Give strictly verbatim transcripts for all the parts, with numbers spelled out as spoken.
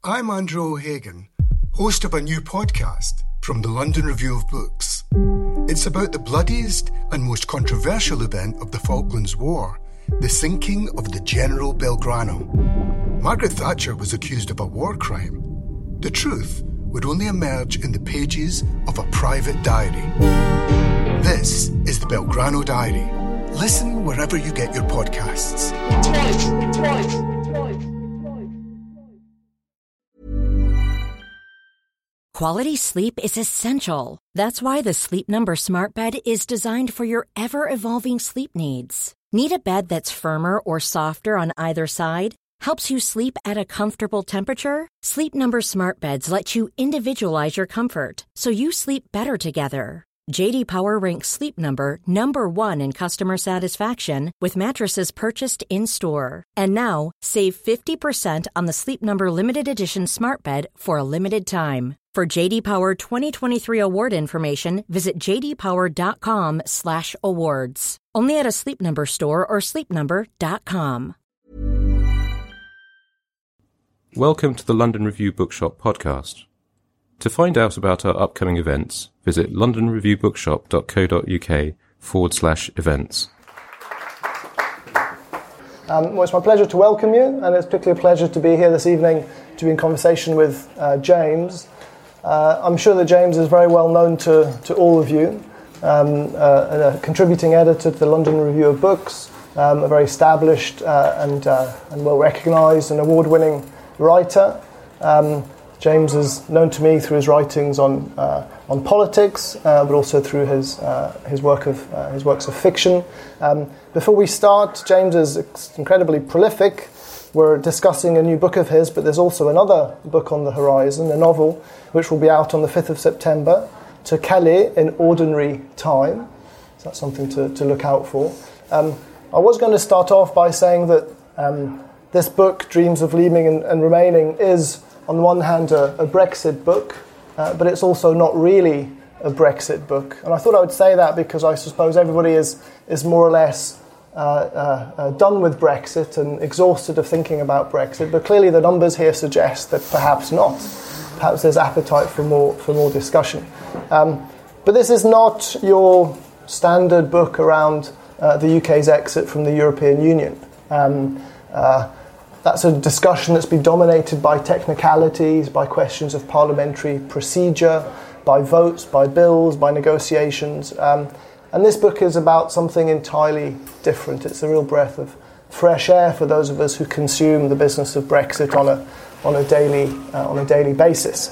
I'm Andrew O'Hagan, host of a new podcast from the London Review of Books. It's about the bloodiest and most controversial event of the Falklands War, the sinking of the General Belgrano. Margaret Thatcher was accused of a war crime. The truth would only emerge in the pages of a private diary. This is the Belgrano Diary. Listen wherever you get your podcasts. Twice, twice, twice. Quality sleep is essential. That's why the Sleep Number Smart Bed is designed for your ever-evolving sleep needs. Need a bed that's firmer or softer on either side? Helps you sleep at a comfortable temperature? Sleep Number Smart Beds let you individualize your comfort, so you sleep better together. J D Power ranks Sleep Number number one in customer satisfaction with mattresses purchased in-store. And now, save fifty percent on the Sleep Number Limited Edition Smart Bed for a limited time. For J D Power twenty twenty-three award information, visit jdpower.com slash awards. Only at a Sleep Number store or sleep number dot com. Welcome to the London Review Bookshop podcast. To find out about our upcoming events, visit londonreviewbookshop.co.uk forward slash events. Um, well, it's my pleasure to welcome you, and it's particularly a pleasure to be here this evening to be in conversation with uh, James. Uh, I'm sure that James is very well known to, to all of you, um, uh, a contributing editor to the London Review of Books, um, a very established uh, and, uh, and well-recognised and award-winning writer. Um, James is known to me through his writings on uh, on politics, uh, but also through his uh, his work of uh, his works of fiction. Um, before we start, James is incredibly prolific. We're discussing a new book of his, but there's also another book on the horizon, a novel, which will be out on the fifth of September, To Calais in Ordinary Time. So that's something to, to look out for. Um, I was going to start off by saying that um, this book, Dreams of Leaving and, and Remaining, is on the one hand a, a Brexit book, uh, but it's also not really a Brexit book. And I thought I would say that because I suppose everybody is is more or less uh, uh, uh, done with Brexit and exhausted of thinking about Brexit. But clearly the numbers here suggest that perhaps not. Perhaps there's appetite for more for more discussion. Um, but this is not your standard book around uh, the U K's exit from the European Union. Um, uh, That's a discussion that's been dominated by technicalities, by questions of parliamentary procedure, by votes, by bills, by negotiations. Um, and this book is about something entirely different. It's a real breath of fresh air for those of us who consume the business of Brexit on a on a daily uh, on a daily basis.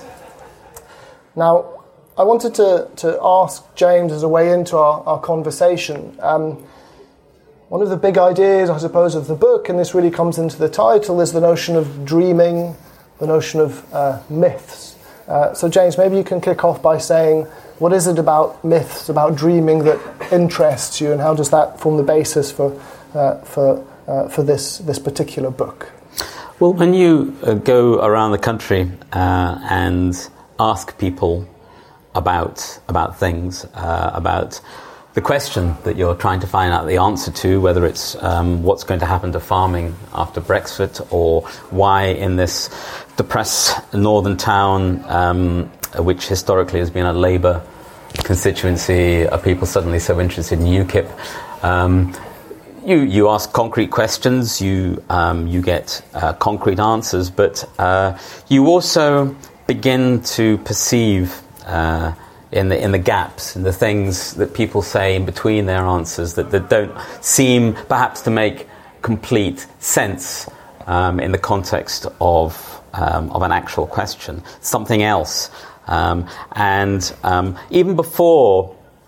Now, I wanted to to ask James as a way into our, our conversation. Um, One of the big ideas, I suppose, of the book, and this really comes into the title, is the notion of dreaming, the notion of uh, myths. Uh, so, James, maybe you can kick off by saying, what is it about myths, about dreaming, that interests you, and how does that form the basis for uh, for uh, for this this particular book? Well, when you uh, go around the country uh, and ask people about about things, uh, about the question that you're trying to find out the answer to, whether it's um, what's going to happen to farming after Brexit, or why in this depressed northern town, um, which historically has been a Labour constituency, are people suddenly so interested in UKIP? Um, you you ask concrete questions, you um, you get uh, concrete answers, but uh, you also begin to perceive Uh, in the in the gaps, in the things that people say in between their answers that, that don't seem perhaps to make complete sense um, in the context of um, of an actual question, something else. Um, and um, even before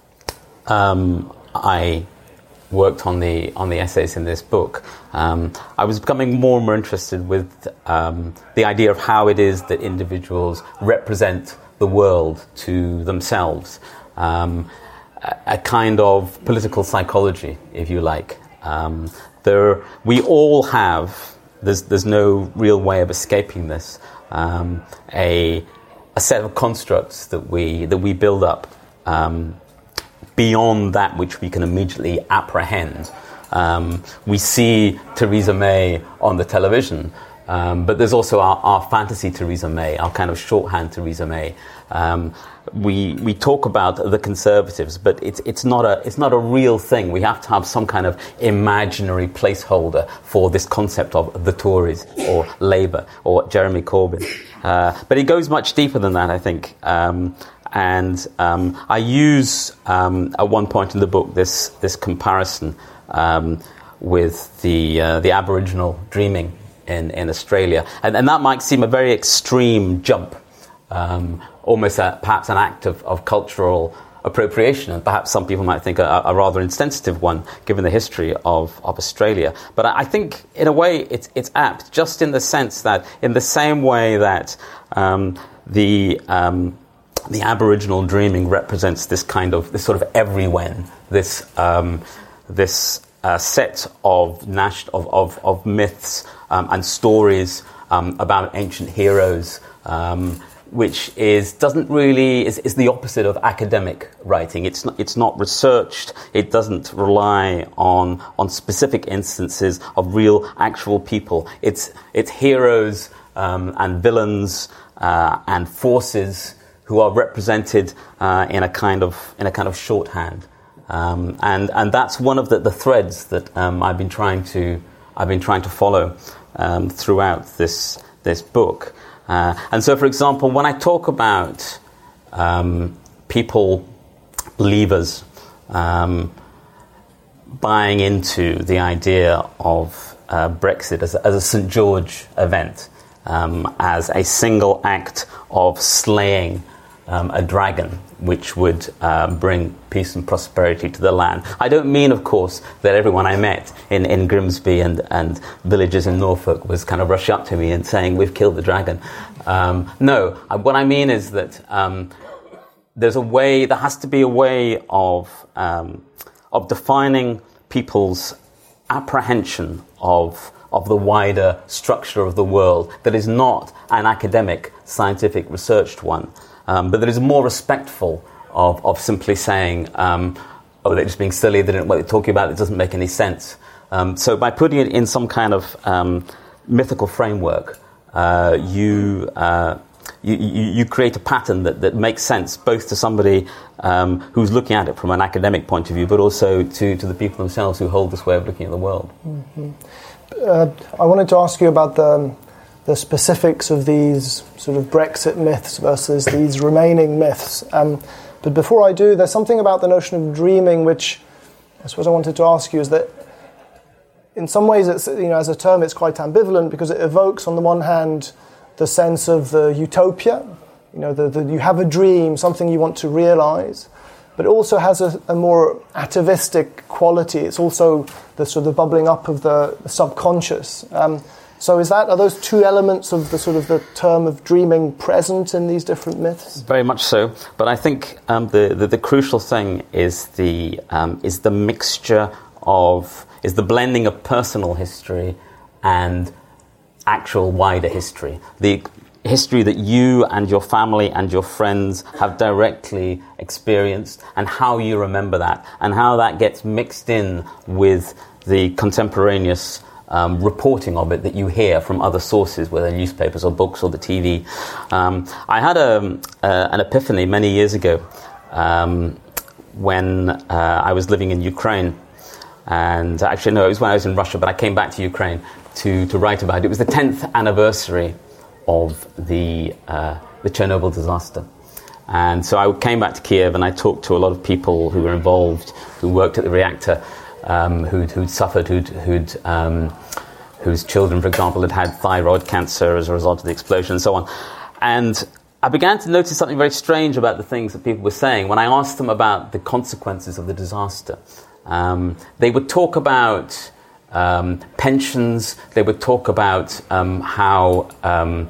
um, I worked on the on the essays in this book, um, I was becoming more and more interested with um, the idea of how it is that individuals represent the world to themselves, um, a, a kind of political psychology, if you like. Um, there, we all have. There's, there's no real way of escaping this. Um, a, a set of constructs that we that we build up um, beyond that which we can immediately apprehend. Um, we see Theresa May on the television, Um, but there's also our, our fantasy Theresa May, our kind of shorthand Theresa May. Um, we we talk about the Conservatives, but it's it's not a it's not a real thing. We have to have some kind of imaginary placeholder for this concept of the Tories or Labour or Jeremy Corbyn. Uh, but it goes much deeper than that, I think. Um, and um, I use um, at one point in the book this this comparison um, with the uh, the Aboriginal dreaming in in Australia, and, and that might seem a very extreme jump. Um, almost a, perhaps an act of, of cultural appropriation, and perhaps some people might think a, a rather insensitive one, given the history of, of Australia. But I, I think, in a way, it's, it's apt, just in the sense that, in the same way that um, the um, the Aboriginal dreaming represents this kind of, this sort of everywhen, this um, this uh, set of, nas- of, of, of myths um, and stories um, about ancient heroes, um, which is doesn't really is, is the opposite of academic writing. It's not it's not researched. It doesn't rely on on specific instances of real actual people. It's it's heroes um, and villains uh, and forces who are represented uh, in a kind of in a kind of shorthand, um, and and that's one of the, the threads that um, I've been trying to I've been trying to follow um, throughout this this book. Uh, and so, for example, when I talk about um, people, believers, um, buying into the idea of uh, Brexit as a, as a Saint George event, um, as a single act of slaying um, a dragon, which would uh, bring peace and prosperity to the land. I don't mean, of course, that everyone I met in, in Grimsby and, and villages in Norfolk was kind of rushing up to me and saying, "We've killed the dragon." Um, no, what I mean is that um, there's a way, there has to be a way of um, of defining people's apprehension of of the wider structure of the world that is not an academic, scientific, researched one, um, but that is more respectful of, of simply saying, um, oh, they're just being silly, they don't know what they're talking about, it doesn't make any sense. Um, so by putting it in some kind of um, mythical framework, uh, you, uh, you, you you create a pattern that, that makes sense both to somebody um, who's looking at it from an academic point of view, but also to, to the people themselves who hold this way of looking at the world. Mm-hmm. Uh, I wanted to ask you about the, the specifics of these sort of Brexit myths versus these remaining myths. Um, but before I do, there's something about the notion of dreaming which I suppose I wanted to ask you, is that in some ways, it's, you know, as a term, it's quite ambivalent because it evokes, on the one hand, the sense of the utopia. You know, the, the, you have a dream, something you want to realise, but it also has a, a more atavistic quality. It's also the sort of bubbling up of the, the subconscious. Um, so is that, are those two elements of the sort of the term of dreaming present in these different myths? Very much so. But I think um, the, the the crucial thing is the um, is the mixture of is the blending of personal history and actual wider history. The history that you and your family and your friends have directly experienced, and how you remember that, and how that gets mixed in with the contemporaneous um, reporting of it that you hear from other sources, whether newspapers or books or the T V. Um, I had a, uh, an epiphany many years ago um, when uh, I was living in Ukraine. And actually, no, it was when I was in Russia, but I came back to Ukraine to, to write about it. It was the tenth anniversary of the uh, the Chernobyl disaster. And so I came back to Kiev and I talked to a lot of people who were involved, who worked at the reactor, um, who'd, who'd suffered, who'd, who'd, um, whose children, for example, had had thyroid cancer as a result of the explosion and so on. And I began to notice something very strange about the things that people were saying when I asked them about the consequences of the disaster. Um, they would talk about um, pensions, they would talk about um, how um,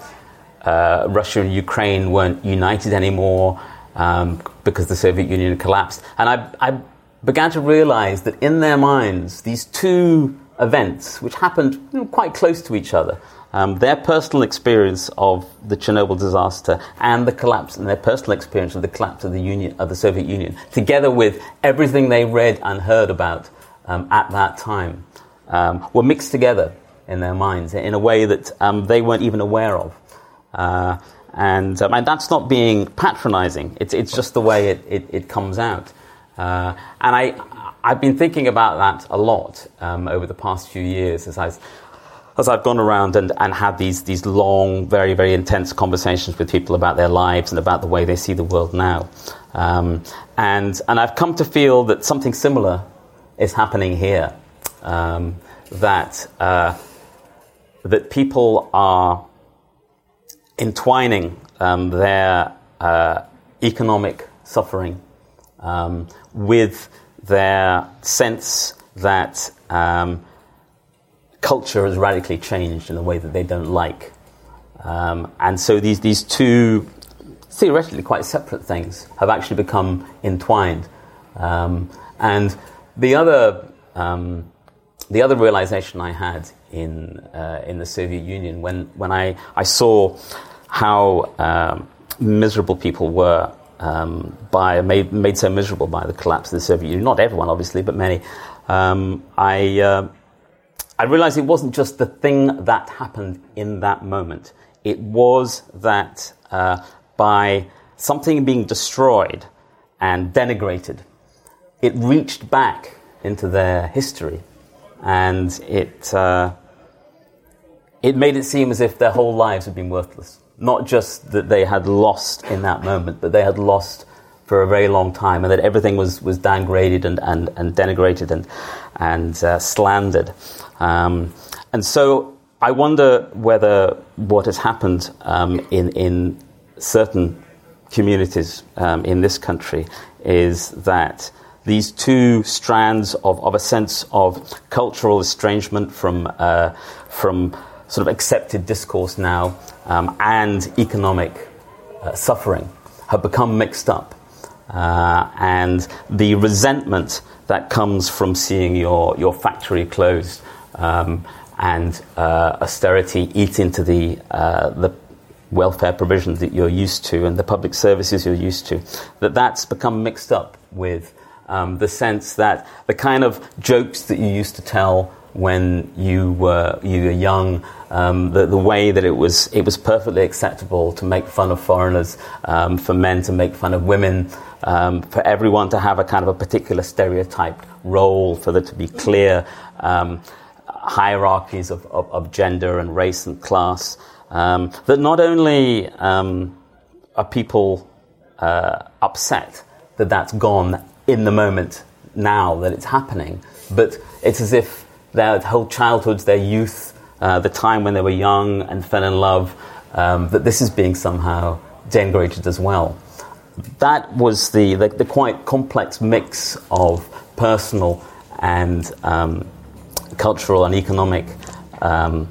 uh, Russia and Ukraine weren't united anymore um, because the Soviet Union collapsed. And I, I began to realize that in their minds, these two events, which happened you know, quite close to each other, um, their personal experience of the Chernobyl disaster and the collapse, and their personal experience of the collapse of the Union, of the Soviet Union, together with everything they read and heard about um, at that time, um, were mixed together in their minds in a way that um, they weren't even aware of. Uh, and, um, and that's not being patronizing. It's it's just the way it, it, it comes out. Uh, and I, I've been thinking about that a lot um, over the past few years as I've, as I've gone around and, and had these, these long, very, very intense conversations with people about their lives and about the way they see the world now. Um, and, and I've come to feel that something similar is happening here. Um, that uh, that people are entwining um, their uh, economic suffering um, with their sense that um, culture has radically changed in a way that they don't like. Um, and so these, these two theoretically quite separate things have actually become entwined. Um, and the other... Um, The other realization I had in uh, in the Soviet Union, when, when I, I saw how um, miserable people were um, by made made so miserable by the collapse of the Soviet Union, not everyone obviously, but many, um, I uh, I realized it wasn't just the thing that happened in that moment. It was that uh, by something being destroyed and denigrated, it reached back into their history. And it uh, it made it seem as if their whole lives had been worthless. Not just that they had lost in that moment, but they had lost for a very long time, and that everything was, was downgraded and, and, and denigrated and and uh, slandered. Um, and so I wonder whether what has happened um, in in certain communities um, in this country is that these two strands of, of a sense of cultural estrangement from uh, from sort of accepted discourse now um, and economic uh, suffering have become mixed up. Uh, and the resentment that comes from seeing your, your factory closed um, and uh, austerity eat into the uh, the welfare provisions that you're used to and the public services you're used to, that that's become mixed up with Um, the sense that the kind of jokes that you used to tell when you were you were young, um, the, the way that it was it was perfectly acceptable to make fun of foreigners, um, for men to make fun of women, um, for everyone to have a kind of a particular stereotyped role, for there to be clear um, hierarchies of, of, of gender and race and class. Um, that not only um, are people uh, upset that that's gone in the moment now that it's happening, but it's as if their whole childhoods, their youth, uh, the time when they were young and fell in love, um, that this is being somehow denigrated as well. That was the, the, the quite complex mix of personal and um, cultural and economic um,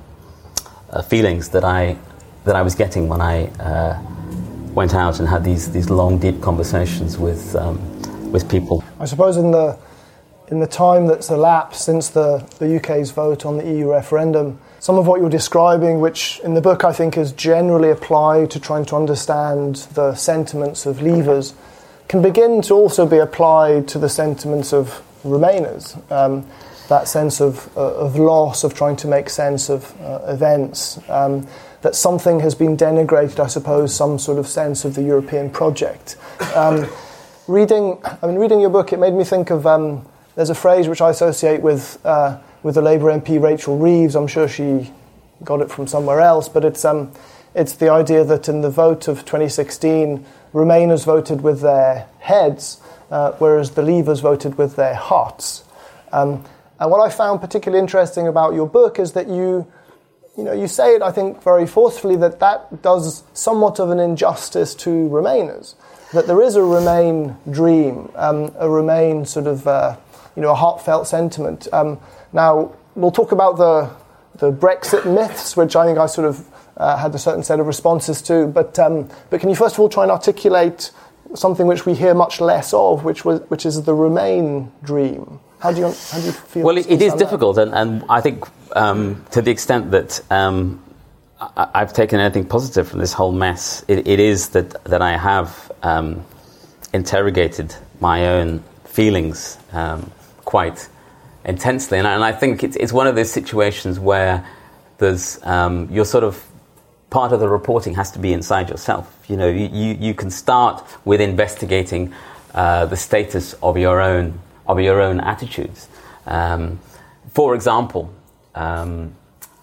uh, feelings that I that I was getting when I uh, went out and had these these long, deep conversations with. Um, with people. I suppose in the in the time that's elapsed since the, the U K's vote on the E U referendum, some of what you're describing, which in the book I think is generally applied to trying to understand the sentiments of leavers, can begin to also be applied to the sentiments of Remainers. Um, that sense of uh, of loss, of trying to make sense of uh, events, um, that something has been denigrated, I suppose, some sort of sense of the European project. Um, Reading, I mean, reading your book, it made me think of. Um, there's a phrase which I associate with uh, with the Labour M P Rachel Reeves. I'm sure she got it from somewhere else, but it's um, it's the idea that in the vote of twenty sixteen, Remainers voted with their heads, uh, whereas the Leavers voted with their hearts. Um, and what I found particularly interesting about your book is that you, you know, you say it, I think, very forcefully that that does somewhat of an injustice to Remainers. That there is a Remain dream, um, a Remain sort of, uh, you know, a heartfelt sentiment. Um, now, we'll talk about the the Brexit myths, which I think I sort of uh, had a certain set of responses to. But um, but can you first of all try and articulate something which we hear much less of, which was which is the Remain dream? How do you how do you feel? Well, it, it is difficult, and, and I think um, to the extent that. Um, I've taken anything positive from this whole mess. It, it is that, that I have um, interrogated my own feelings um, quite intensely, and I, and I think it's, it's one of those situations where there's um, you're sort of part of the reporting has to be inside yourself. You know, you, you, you can start with investigating uh, the status of your own of your own attitudes. Um, for example, um,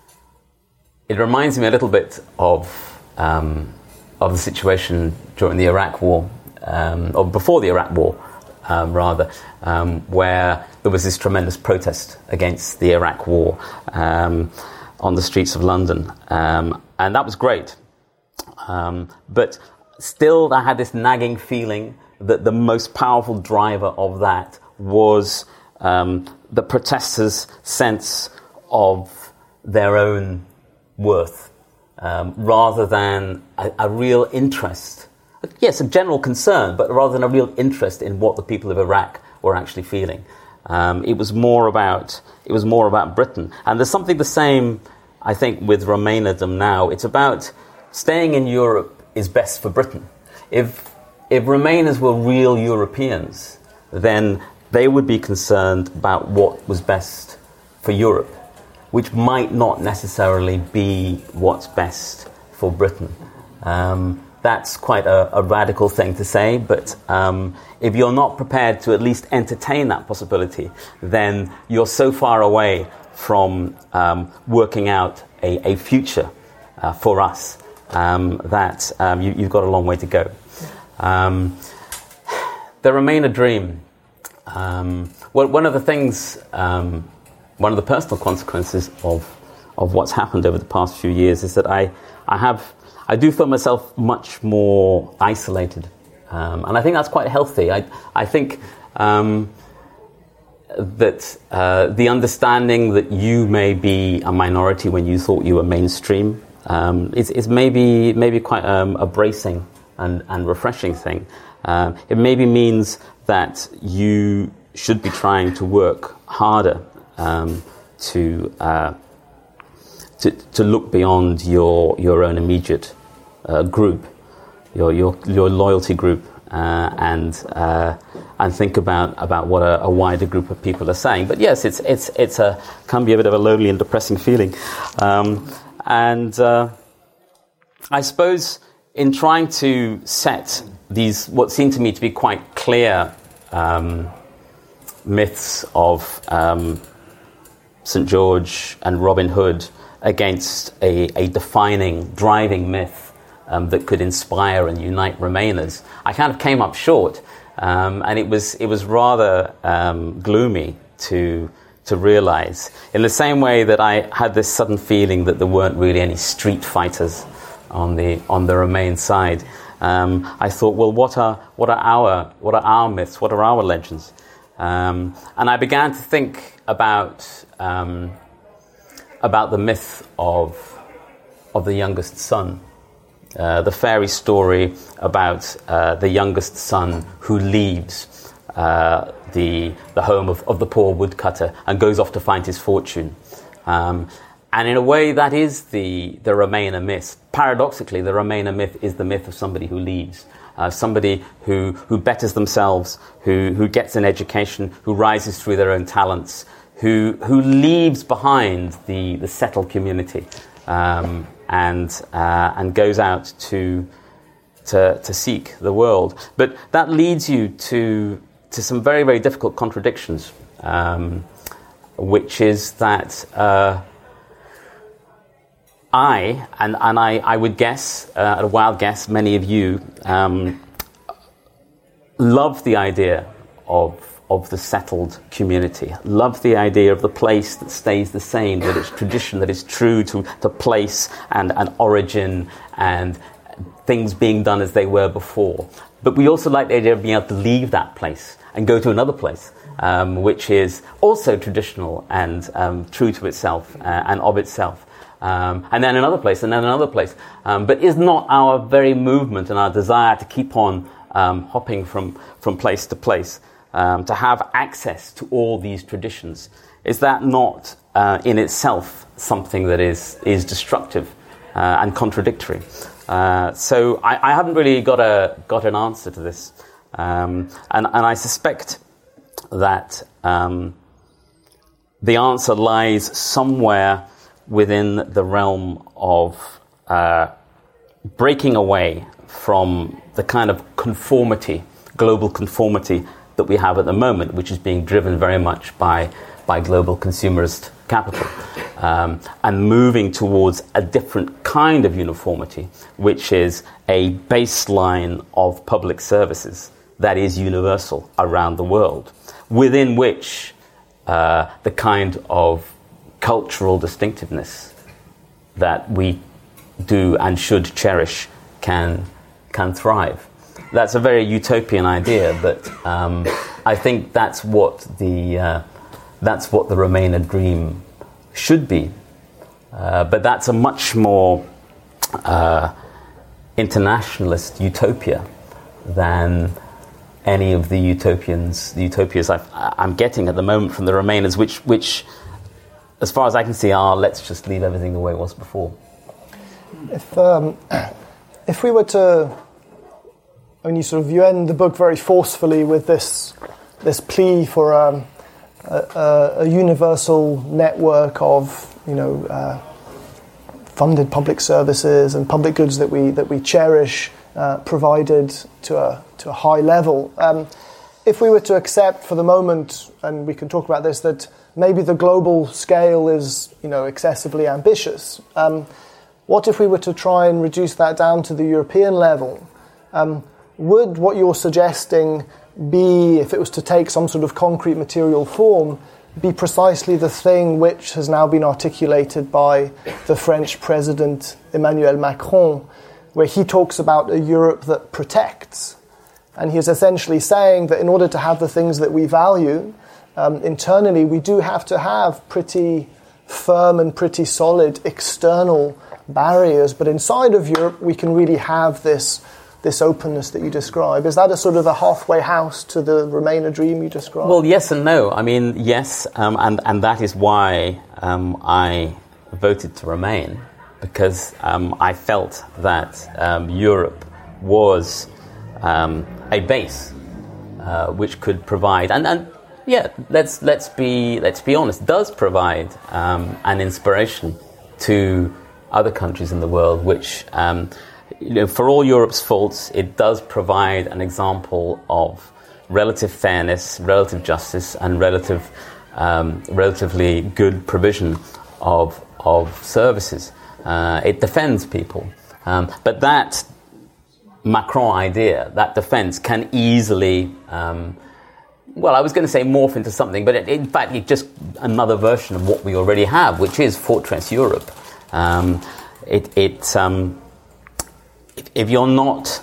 it reminds me a little bit of um, of the situation during the Iraq War, um, or before the Iraq War, um, rather, um, where there was this tremendous protest against the Iraq War um, on the streets of London. Um, And that was great. Um, but still, I had this nagging feeling that the most powerful driver of that was um, the protesters' sense of their own worth, um, rather than a, a real interest. Yes, a general concern, but rather than a real interest in what the people of Iraq were actually feeling. Um, it was more about it was more about Britain. And there's something the same, I think, with Remainerdom now. It's about staying in Europe is best for Britain. If if Remainers were real Europeans, then they would be concerned about what was best for Europe, which might not necessarily be what's best for Britain. Um, that's quite a, a radical thing to say, but um, if you're not prepared to at least entertain that possibility, then you're so far away from um, working out a, a future uh, for us um, that um, you, you've got a long way to go. Um, the Remainer dream. Um, well, one of the things, um, one of the personal consequences of of what's happened over the past few years is that I, I have, I do feel myself much more isolated, um, and I think that's quite healthy. I, I think. Um, that uh, the understanding that you may be a minority when you thought you were mainstream um, is, is maybe maybe quite um, a bracing and, and refreshing thing. Uh, it maybe means that you should be trying to work harder um, to, uh, to to look beyond your your own immediate uh, group, your your your loyalty group. Uh, and uh, and think about, about what a, a wider group of people are saying. But yes, it's it's it's a can be a bit of a lonely and depressing feeling. Um, and uh, I suppose in trying to set these what seem to me to be quite clear um, myths of um, Saint George and Robin Hood against a, a defining, driving myth Um, that could inspire and unite Remainers, I kind of came up short, um, and it was it was rather um, gloomy to to realise. In the same way that I had this sudden feeling that there weren't really any street fighters on the on the Remain side, um, I thought, well, what are what are our what are our myths? What are our legends? Um, and I began to think about um, about the myth of of the youngest son. Uh, the fairy story about uh, the youngest son who leaves uh, the the home of, of the poor woodcutter and goes off to find his fortune. Um, and in a way, that is the, the Remainer myth. Paradoxically, the Remainer myth is the myth of somebody who leaves, uh, somebody who, who betters themselves, who, who gets an education, who rises through their own talents, who, who leaves behind the, the settled community. Um, and uh, and goes out to, to to seek the world. But that leads you to to some very, very difficult contradictions, um, which is that uh, I, and, and I, I would guess, uh, at a wild guess, many of you um, love the idea of of the settled community, love the idea of the place that stays the same, that it's tradition, that is true to, to place and, and origin and things being done as they were before. But we also like the idea of being able to leave that place and go to another place, um, which is also traditional and um, true to itself uh, and of itself. Um, and then another place, and then another place. Um, but is not our very movement and our desire to keep on um, hopping from, from place to place, Um, to have access to all these traditions, is that not uh, in itself something that is is destructive uh, and contradictory? Uh, so I, I haven't really got a got an answer to this, um, and and I suspect that um, the answer lies somewhere within the realm of uh, breaking away from the kind of conformity, global conformity that we have at the moment, which is being driven very much by, by global consumerist capital, um, and moving towards a different kind of uniformity, which is a baseline of public services that is universal around the world, within which uh, the kind of cultural distinctiveness that we do and should cherish can can thrive. That's a very utopian idea, but um, I think that's what the uh, that's what the Remainer dream should be. Uh, but that's a much more uh, internationalist utopia than any of the utopians, the utopias I've, I'm getting at the moment from the Remainers, which, which, as far as I can see, are let's just leave everything the way it was before. If um, if we were to, I mean, you sort of you end the book very forcefully with this this plea for um, a, a, a universal network of you know uh, funded public services and public goods that we that we cherish, uh, provided to a to a high level. Um, if we were to accept for the moment, and we can talk about this, that maybe the global scale is you know excessively ambitious. Um, what if we were to try and reduce that down to the European level? Um, would what you're suggesting be, if it was to take some sort of concrete material form, be precisely the thing which has now been articulated by the French President Emmanuel Macron, where he talks about a Europe that protects? And he's essentially saying that in order to have the things that we value um, internally, we do have to have pretty firm and pretty solid external barriers. But inside of Europe, we can really have this this openness that you describe. Is that a sort of a halfway house to the Remainer dream you describe? Well, yes and no. I mean, yes, um, and, and that is why um, I voted to remain, because um, I felt that um, Europe was um, a base uh, which could provide, and, and yeah, let's let's be let's be honest, does provide um, an inspiration to other countries in the world, which um, you know, for all Europe's faults, it does provide an example of relative fairness, relative justice, and relative um, relatively good provision of of services. Uh, it defends people, um, but that Macron idea, that defense, can easily, um, well, I was going to say morph into something, but it, in fact, it's just another version of what we already have, which is Fortress Europe. Um, it, it, um, if, if you're not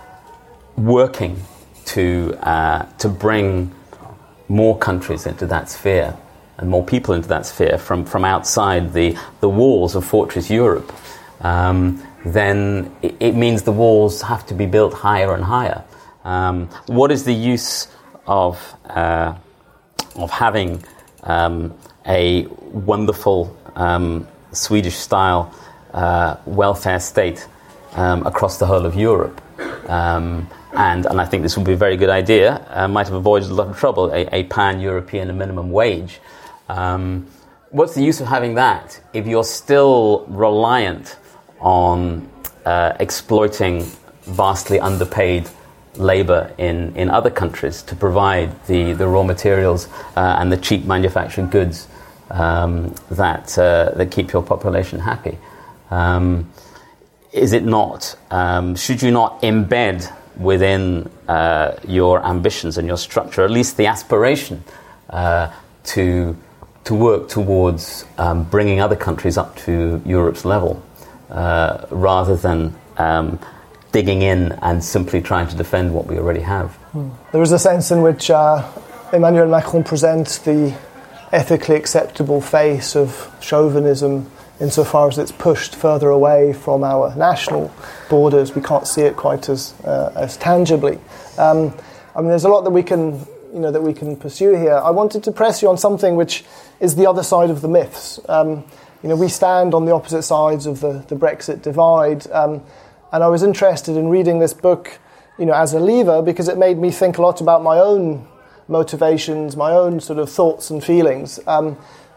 working to uh, to bring more countries into that sphere and more people into that sphere from, from outside the, the walls of Fortress Europe, um, then it, it means the walls have to be built higher and higher. Um, what is the use of uh, of having um, a wonderful um, Swedish-style uh, welfare state um, across the whole of Europe? Um, and, and I think this would be a very good idea, uh, might have avoided a lot of trouble, a, a pan-European minimum wage. Um, what's the use of having that if you're still reliant on uh, exploiting vastly underpaid labour in, in other countries to provide the, the raw materials uh, and the cheap manufactured goods um, that uh, that keep your population happy? Um, is it not? Um, should you not embed within uh, your ambitions and your structure at least the aspiration uh, to to work towards um, bringing other countries up to Europe's level, uh, rather than um, digging in and simply trying to defend what we already have? Hmm. There is a sense in which uh, Emmanuel Macron presents the ethically acceptable face of chauvinism insofar as it's pushed further away from our national borders. We can't see it quite as uh, as tangibly. Um, I mean, there's a lot that we can, you know, that we can pursue here. I wanted to press you on something which is the other side of the myths. Um, you know, we stand on the opposite sides of the, the Brexit divide, um, and I was interested in reading this book, you know, as a leaver, because it made me think a lot about my own motivations, my own sort of thoughts and feelings. Um,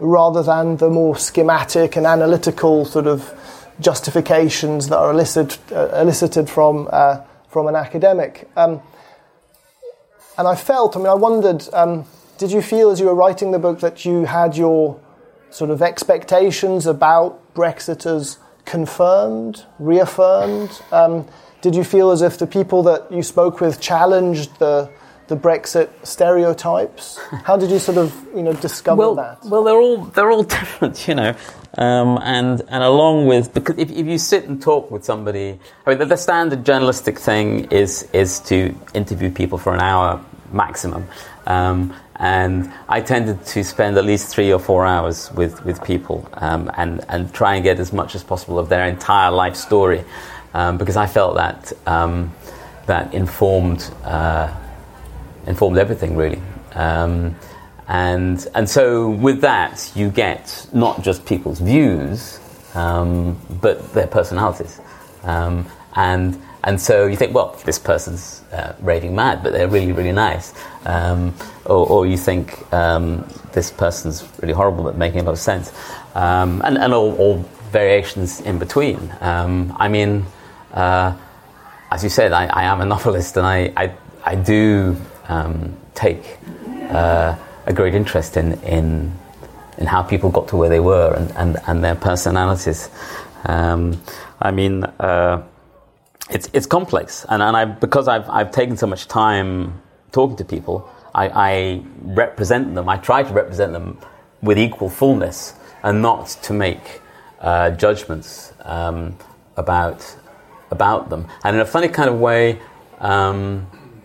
rather than the more schematic and analytical sort of justifications that are elicited, uh, elicited from uh, from an academic. Um, and I felt, I mean, I wondered, um, did you feel as you were writing the book that you had your sort of expectations about Brexiters confirmed, reaffirmed? Um, did you feel as if the people that you spoke with challenged the the Brexit stereotypes? How did you sort of, you know, discover well, that? Well, they're all they're all different, you know, um, and and along with, because if, if you sit and talk with somebody, I mean, the, the standard journalistic thing is is to interview people for an hour maximum, um, and I tended to spend at least three or four hours with with people, um, and and try and get as much as possible of their entire life story, um, because I felt that um, that informed. Uh, informed everything, really. Um, and and so with that, you get not just people's views, um, but their personalities. Um, and and so you think, well, this person's uh, raving mad, but they're really, really nice. Um, or, or you think, um, this person's really horrible, but making a lot of sense. Um, and and all, all variations in between. Um, I mean, uh, as you said, I, I am a novelist, and I, I, I do... Um, take uh, a great interest in, in in how people got to where they were and, and, and their personalities. Um, I mean, uh, it's it's complex, and, and I because I've I've taken so much time talking to people, I, I represent them. I try to represent them with equal fullness, and not to make uh, judgments um, about about them. And in a funny kind of way. Um,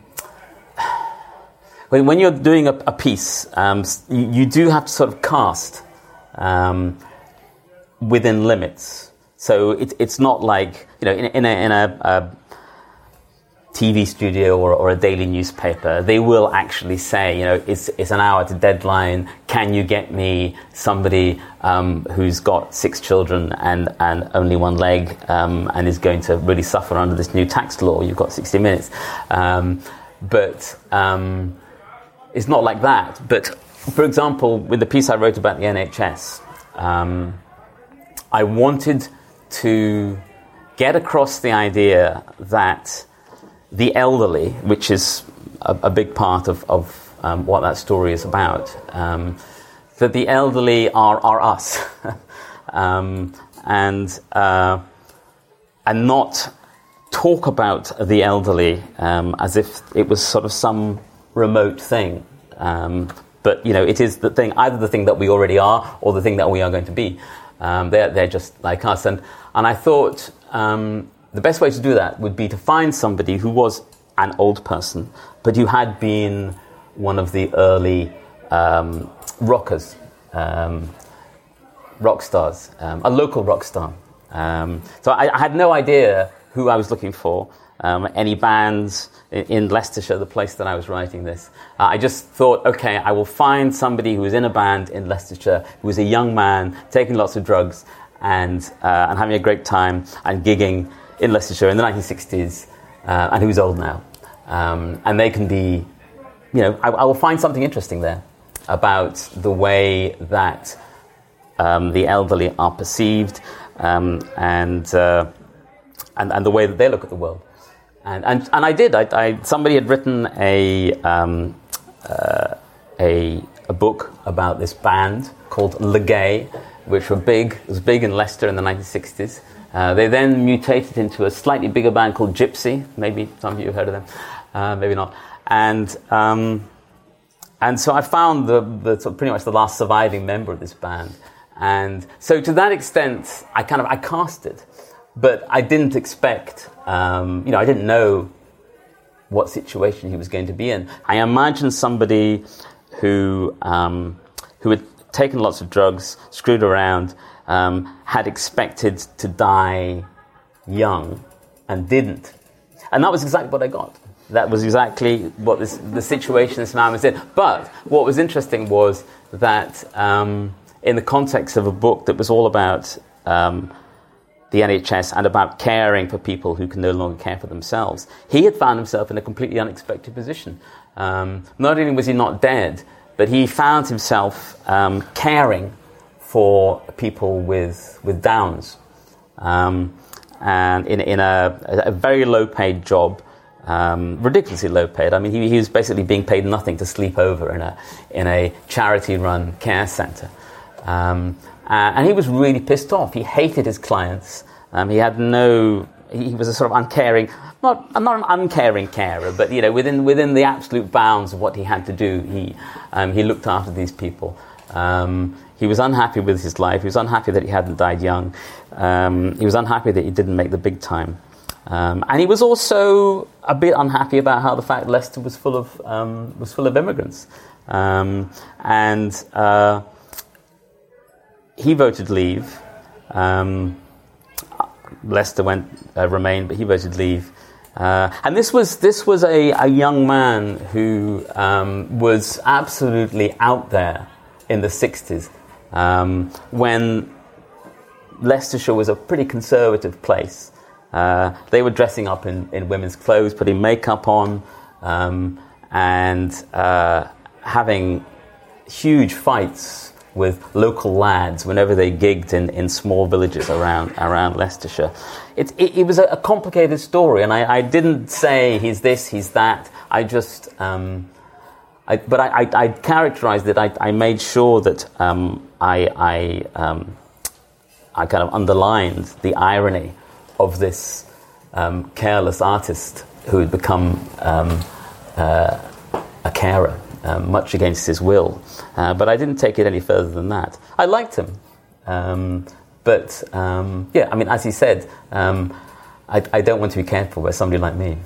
When, when you're doing a, a piece, um, you, you do have to sort of cast um, within limits. So it, it's not like, you know, in, in, a, in a, a T V studio or, or a daily newspaper, they will actually say, you know, it's, it's an hour to deadline. Can you get me somebody um, who's got six children and, and only one leg um, and is going to really suffer under this new tax law? You've got sixty minutes. Um, but... Um, It's not like that. But, for example, with the piece I wrote about the N H S, um, I wanted to get across the idea that the elderly, which is a, a big part of, of um, what that story is about, um, that the elderly are, are us. um, and, uh, and not talk about the elderly um, as if it was sort of some... remote thing, um, but you know, it is the thing, either the thing that we already are, or the thing that we are going to be. Um, they're they're just like us, and and I thought um, the best way to do that would be to find somebody who was an old person, but who had been one of the early um, rockers, um, rock stars, um, a local rock star. Um, so I, I had no idea who I was looking for. Um, any bands in Leicestershire, the place that I was writing this. Uh, I just thought, okay, I will find somebody who was in a band in Leicestershire, who was a young man, taking lots of drugs and uh, and having a great time and gigging in Leicestershire in the nineteen sixties, uh, and who's old now. Um, and they can be, you know, I, I will find something interesting there about the way that um, the elderly are perceived um, and, uh, and and the way that they look at the world. And, and and I did. I, I somebody had written a um, uh, a a book about this band called Le Gay, which were big. It was big in Leicester in the nineteen sixties. Uh, they then mutated into a slightly bigger band called Gypsy. Maybe some of you have heard of them. Uh, maybe not. And um, and so I found the, the sort of pretty much the last surviving member of this band. And so to that extent, I kind of I cast it. But I didn't expect, um, you know, I didn't know what situation he was going to be in. I imagined somebody who um, who had taken lots of drugs, screwed around, um, had expected to die young, and didn't. And that was exactly what I got. That was exactly what this, the situation this man was in. But what was interesting was that um, in the context of a book that was all about... Um, the N H S and about caring for people who can no longer care for themselves. He had found himself in a completely unexpected position. Um, not only was he not dead, but he found himself um, caring for people with with Downs, um, and in in a, a very low paid job, um, ridiculously low paid. I mean, he, he was basically being paid nothing to sleep over in a in a charity run care centre, um, uh, and he was really pissed off. He hated his clients. Um, he had no. He was a sort of uncaring. Not, I'm not an uncaring carer, but you know, within within the absolute bounds of what he had to do, he um, he looked after these people. Um, he was unhappy with his life. He was unhappy that he hadn't died young. Um, he was unhappy that he didn't make the big time, um, and he was also a bit unhappy about how the fact Leicester was full of um, was full of immigrants, um, and uh, he voted leave. Um, Leicester went uh, Remain, but he voted leave. Uh, and this was this was a, a young man who um, was absolutely out there in the sixties, um, when Leicestershire was a pretty conservative place. Uh, they were dressing up in, in women's clothes, putting makeup on, um, and uh, having huge fights with local lads whenever they gigged in, in small villages around around Leicestershire. It, it, it was a, a complicated story, and I, I didn't say he's this, he's that. I just, um, I, but I, I, I characterised it. I, I made sure that um, I, I, um, I kind of underlined the irony of this um, careless artist who had become um, uh, a carer. Um, much against his will, uh, but I didn't take it any further than that. I liked him, um, but um, yeah, I mean, as he said, um, I, I don't want to be cared for by somebody like me.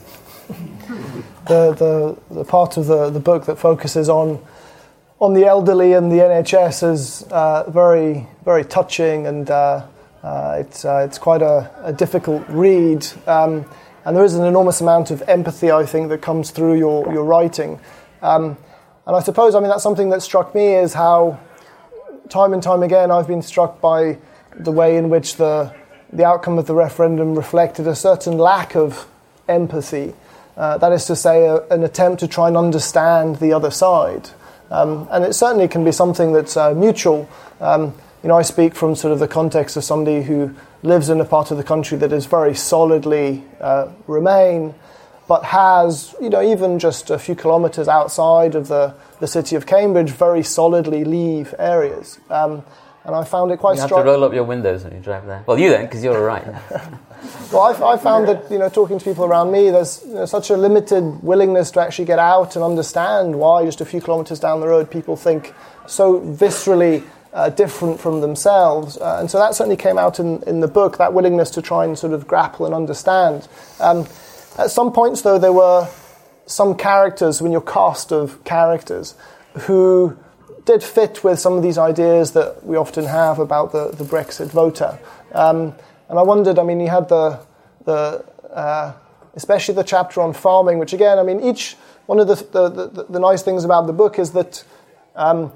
The the, the part of the, the book that focuses on on the elderly and the N H S is uh, very very touching, and uh, uh, it's uh, it's quite a, a difficult read, um, and there is an enormous amount of empathy, I think, that comes through your your writing. Um, And I suppose, I mean, that's something that struck me, is how time and time again I've been struck by the way in which the the outcome of the referendum reflected a certain lack of empathy. Uh, that is to say, a, an attempt to try and understand the other side. Um, and it certainly can be something that's uh, mutual. Um, you know, I speak from sort of the context of somebody who lives in a part of the country that is very solidly uh, Remain, but has, you know, even just a few kilometres outside of the, the city of Cambridge, very solidly Leave areas. Um, and I found it quite You have strong. to roll up your windows when you drive there. Well, you then, because you're all right. Well, I, I found that, you know, talking to people around me, there's, you know, such a limited willingness to actually get out and understand why just a few kilometres down the road people think so viscerally uh, different from themselves. Uh, and so that certainly came out in, in the book, that willingness to try and sort of grapple and understand. Um, At some points, though, there were some characters, when your cast of characters, who did fit with some of these ideas that we often have about the, the Brexit voter. Um, and I wondered, I mean, you had the, the uh, especially the chapter on farming, which again, I mean, each, one of the, the, the, the nice things about the book is that um,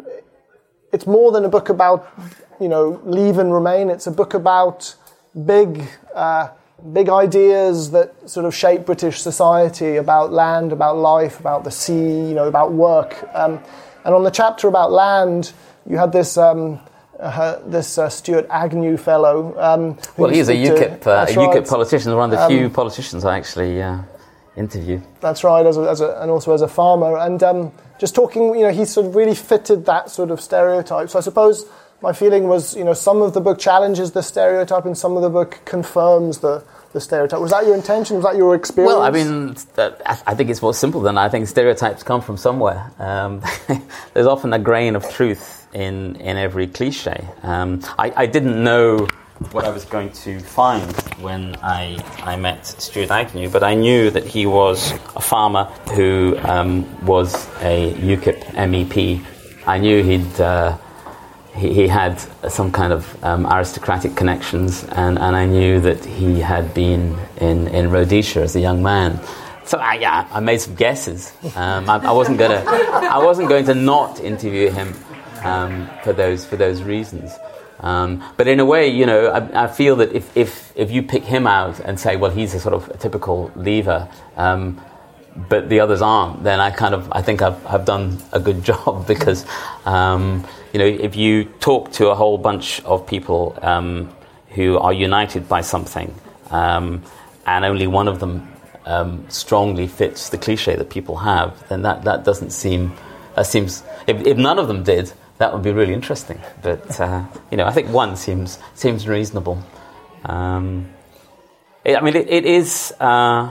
it's more than a book about, you know, Leave and Remain. It's a book about big... Uh, big ideas that sort of shape British society, about land, about life, about the sea, you know, about work. Um, and on the chapter about land, you had this um, uh, this uh, Stuart Agnew fellow. Um, well, he's a UKIP, to, uh, a right. UKIP politician, one of the um, few politicians I actually uh, interviewed. That's right, as a, as a, and also as a farmer. And um, just talking, you know, he sort of really fitted that sort of stereotype. So I suppose my feeling was, you know, some of the book challenges the stereotype and some of the book confirms the, the stereotype. Was that your intention? Was that your experience? Well, I mean, I think it's more simple than that. I think stereotypes come from somewhere. Um, there's often a grain of truth in, in every cliche. Um, I, I didn't know what I was going to find when I, I met Stuart Agnew, but I knew that he was a farmer who um, was a UKIP M E P. I knew he'd... Uh, He, he had some kind of um, aristocratic connections, and, and I knew that he had been in, in Rhodesia as a young man. So I, yeah, I made some guesses. Um, I, I wasn't gonna, I wasn't going to not interview him um, for those for those reasons. Um, but in a way, you know, I, I feel that if, if if you pick him out and say, well, he's a sort of a typical Leaver, um, but the others aren't, then I kind of I think I've, I've done a good job, because um, you know, if you talk to a whole bunch of people um, who are united by something, um, and only one of them um, strongly fits the cliche that people have, then that, that doesn't seem that seems if, if none of them did, that would be really interesting. But uh, you know, I think one seems seems reasonable. Um, it, I mean, it, it is. Uh,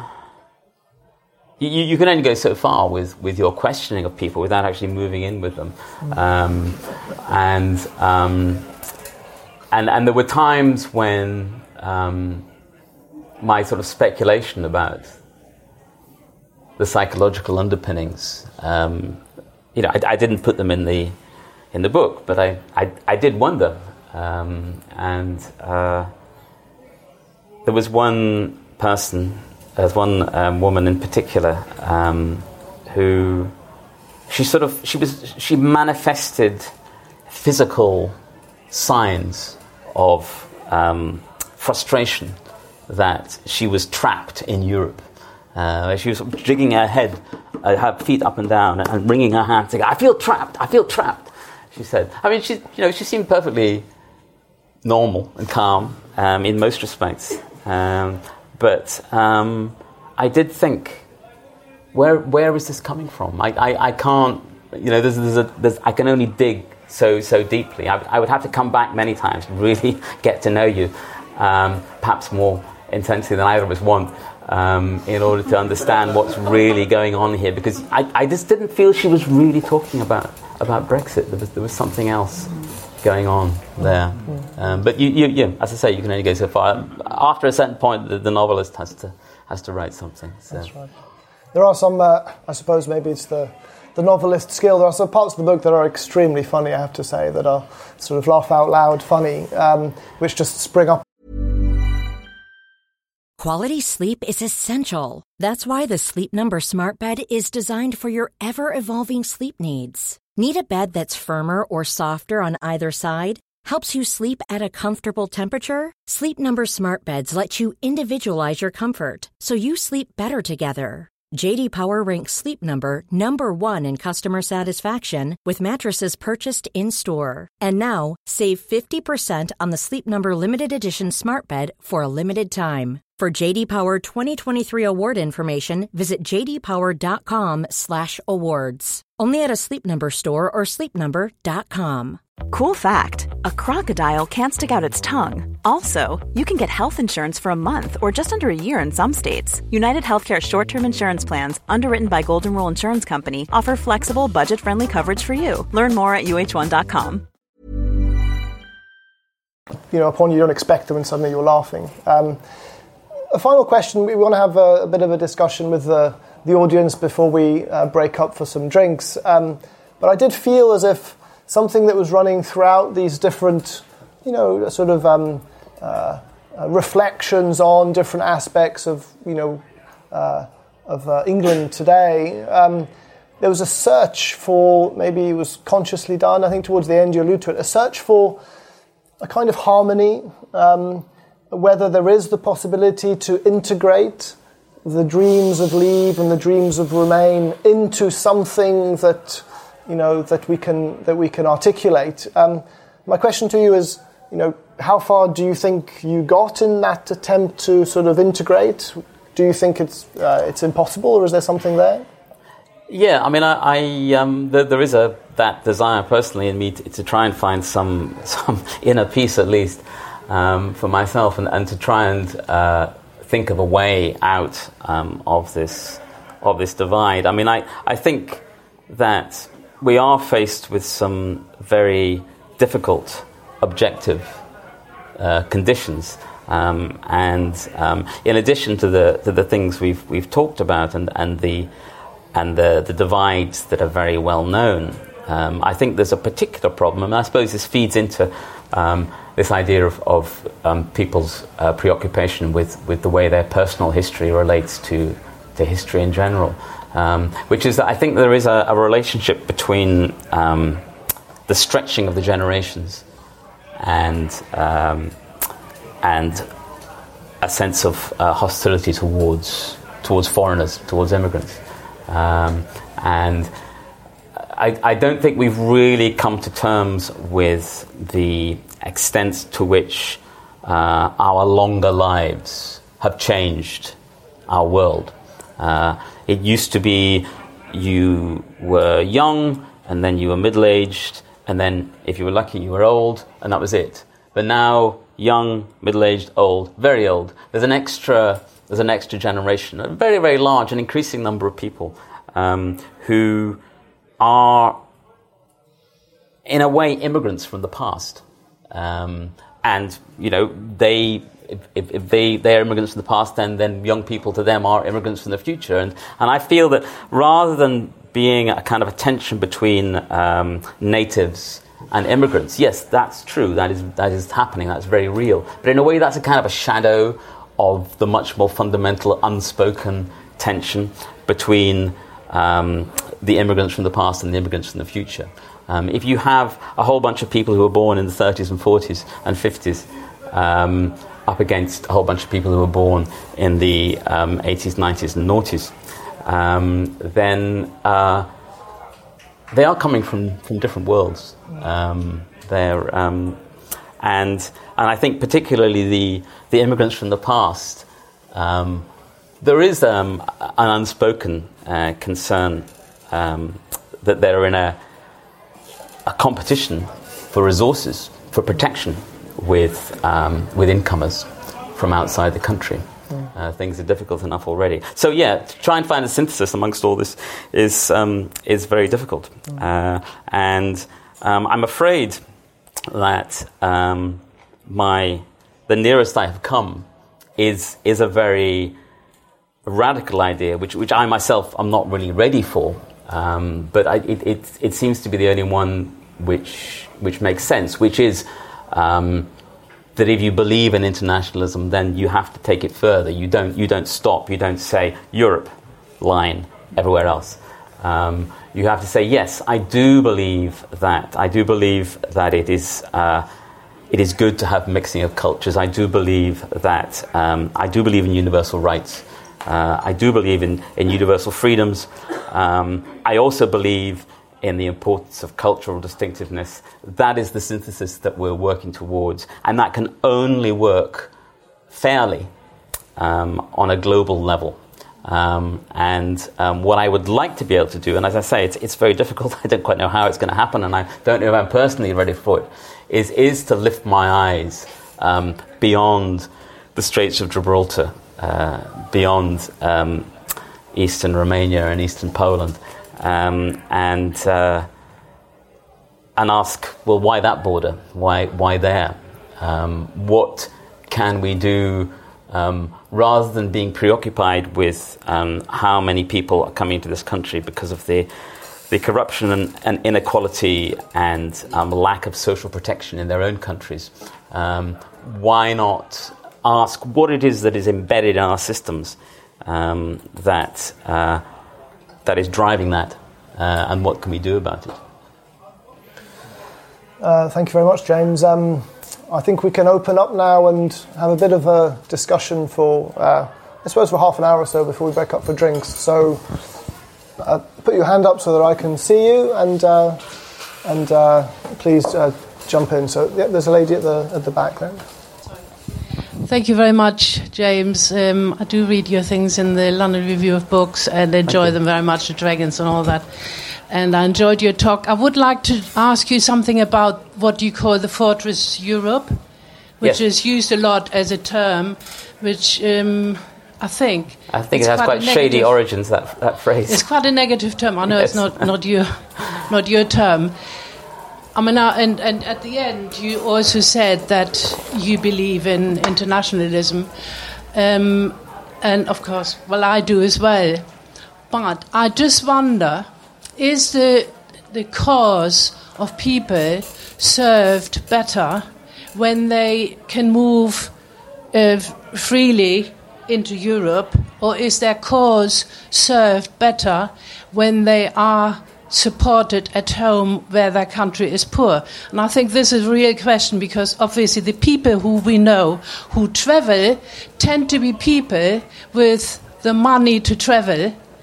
You, you can only go so far with, with your questioning of people without actually moving in with them, um, and um, and and there were times when um, my sort of speculation about the psychological underpinnings, um, you know, I, I didn't put them in the in the book, but I I, I did wonder, um, and uh, there was one person. There's one um, woman in particular um, who she sort of she was she manifested physical signs of um, frustration that she was trapped in Europe. Uh, she was sort of jigging her head, uh, her feet up and down, and wringing her hands, saying, "I feel trapped. I feel trapped." She said. I mean, she you know she seemed perfectly normal and calm um, in most respects. Um, But um, I did think, where where is this coming from? I, I, I can't, you know, there's, there's a, there's, I can only dig so so deeply. I, I would have to come back many times, really get to know you, um, perhaps more intensely than either of us want, um, in order to understand what's really going on here. Because I, I just didn't feel she was really talking about about Brexit. There was there was something else going on there. Um, but you, you, you, as I say, you can only go so far. After a certain point, the, the novelist has to has to write something. So. That's right. There are some, uh, I suppose maybe it's the, the novelist skill. There are some parts of the book that are extremely funny, I have to say, that are sort of laugh out loud funny, um, which just spring up. Quality sleep is essential. That's why the Sleep Number Smart Bed is designed for your ever-evolving sleep needs. Need a bed that's firmer or softer on either side? Helps you sleep at a comfortable temperature? Sleep Number Smart Beds let you individualize your comfort, so you sleep better together. J D Power ranks Sleep Number number one in customer satisfaction with mattresses purchased in-store. And now, save fifty percent on the Sleep Number Limited Edition Smart Bed for a limited time. For J D Power twenty twenty-three award information, visit jdpower.com slash awards. Only at a Sleep Number store or sleep number dot com. Cool fact, a crocodile can't stick out its tongue. Also, you can get health insurance for a month or just under a year in some states. United Healthcare short-term insurance plans, underwritten by Golden Rule Insurance Company, offer flexible, budget-friendly coverage for you. Learn more at U H one dot com. You know, upon you don't expect them and suddenly you're laughing. Um, a final question, we want to have a, a bit of a discussion with the, the audience before we uh, break up for some drinks. Um, but I did feel as if something that was running throughout these different, you know, sort of um, uh, uh, reflections on different aspects of, you know, uh, of uh, England today. Um, there was a search for, maybe it was consciously done, I think towards the end you allude to it, a search for a kind of harmony, um, whether there is the possibility to integrate the dreams of leave and the dreams of remain into something that, you know, that we can that we can articulate. Um, my question to you is, you know, how far do you think you got in that attempt to sort of integrate? Do you think it's uh, it's impossible, or is there something there? Yeah, I mean, I, I um, there, there is a that desire personally in me to, to try and find some some inner peace at least um, for myself, and, and to try and uh, think of a way out um, of this of this divide. I mean, I I think that we are faced with some very difficult objective uh, conditions, um, and um, in addition to the to the things we've we've talked about, and and the and the, the divides that are very well known, um, I think there's a particular problem, and I suppose this feeds into um, this idea of, of um, people's uh, preoccupation with, with the way their personal history relates to to history in general. Um, which is that I think there is a, a relationship between um, the stretching of the generations and um, and a sense of uh, hostility towards towards foreigners, towards immigrants. Um, and I, I don't think we've really come to terms with the extent to which uh, our longer lives have changed our world. Uh, it used to be you were young, and then you were middle-aged, and then if you were lucky you were old, and that was it. But now, young, middle-aged, old, very old, there's an extra there's an extra generation, a very, very large and increasing number of people um, who are, in a way, immigrants from the past. Um, and, you know, they... If, if they, they are immigrants from the past, then, then young people to them are immigrants from the future. And, and I feel that rather than being a kind of a tension between um, natives and immigrants, yes, that's true, that is, that is happening, that's very real. But in a way, that's a kind of a shadow of the much more fundamental unspoken tension between um, the immigrants from the past and the immigrants from the future. Um, if you have a whole bunch of people who were born in the thirties and forties and fifties, um, up against a whole bunch of people who were born in the um, eighties, nineties and noughties, um, then uh, they are coming from, from different worlds. Um, they're, um, and and I think particularly the, the immigrants from the past, um, there is um, an unspoken uh, concern um, that they're in a, a competition for resources, for protection, with um, with incomers from outside the country. Mm. Uh, things are difficult enough already. So yeah, to try and find a synthesis amongst all this is um, is very difficult. Mm. Uh, and um, I'm afraid that um, my the nearest I have come is is a very radical idea, which which I myself am not really ready for. Um, but I, it, it it seems to be the only one which which makes sense, which is. Um, that if you believe in internationalism, then you have to take it further. You don't you don't stop. You don't say Europe, line, everywhere else. Um, you have to say, yes, I do believe that. I do believe that it is uh, it is good to have mixing of cultures. I do believe that. Um, I do believe in universal rights. Uh, I do believe in, in universal freedoms. Um, I also believe in the importance of cultural distinctiveness. That is the synthesis that we're working towards, and that can only work fairly um, on a global level. Um, and um, what I would like to be able to do, and as I say, it's, it's very difficult, I don't quite know how it's going to happen, and I don't know if I'm personally ready for it, is, is to lift my eyes um, beyond the Straits of Gibraltar, uh, beyond um, eastern Romania and eastern Poland, Um, and uh, and ask, well, why that border? Why why there? Um, what can we do um, rather than being preoccupied with um, how many people are coming to this country because of the the corruption and, and inequality and um, lack of social protection in their own countries? Um, why not ask what it is that is embedded in our systems um, that uh, that is driving that, uh, and what can we do about it? Uh, thank you very much, James. Um, I think we can open up now and have a bit of a discussion for, uh, I suppose, for half an hour or so before we break up for drinks. So uh, put your hand up so that I can see you, and uh, and uh, please uh, jump in. So yeah, there's a lady at the at the back there. Thank you very much, James. Um, I do read your things in the London Review of Books and enjoy them very much, the dragons and all that. And I enjoyed your talk. I would like to ask you something about what you call the Fortress Europe, which yes. is used a lot as a term, which um, I think... I think it has quite, quite shady origins, that, that phrase. It's quite a negative term. I know yes. it's not, not, your, not your term. I mean, uh, and, and at the end, you also said that you believe in internationalism. Um, and, of course, well, I do as well. But I just wonder, is the, the cause of people served better when they can move uh, freely into Europe, or is their cause served better when they are supported at home where their country is poor? And I think this is a real question, because obviously the people who we know who travel tend to be people with the money to travel,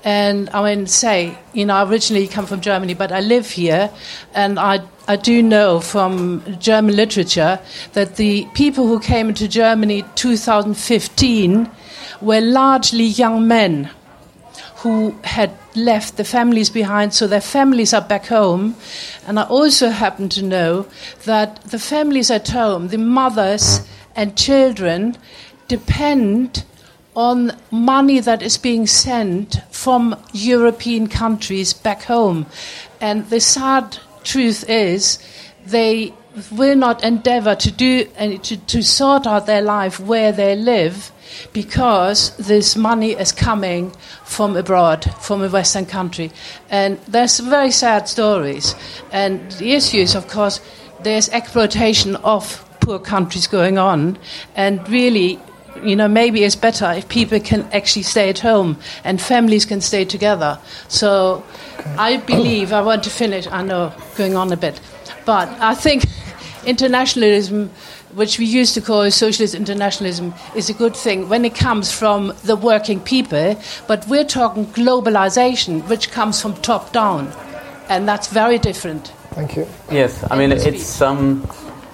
And I mean, say, you know, I originally come from Germany, but I live here, and I, I do know from German literature that the people who came into Germany two thousand fifteen were largely young men who had left the families behind, so their families are back home. And I also happen to know that the families at home, the mothers and children, depend on money that is being sent from European countries back home. And the sad truth is they will not endeavor to do and to, to sort out their life where they live, because this money is coming from abroad, from a Western country. And there's very sad stories. And the issue is, of course, there's exploitation of poor countries going on. And really, you know, maybe it's better if people can actually stay at home and families can stay together. So I believe, I want to finish, I know, going on a bit, but I think internationalism, which we used to call socialist internationalism, is a good thing when it comes from the working people, but we're talking globalization, which comes from top down, and that's very different. Thank you. Yes, I mean, it's um,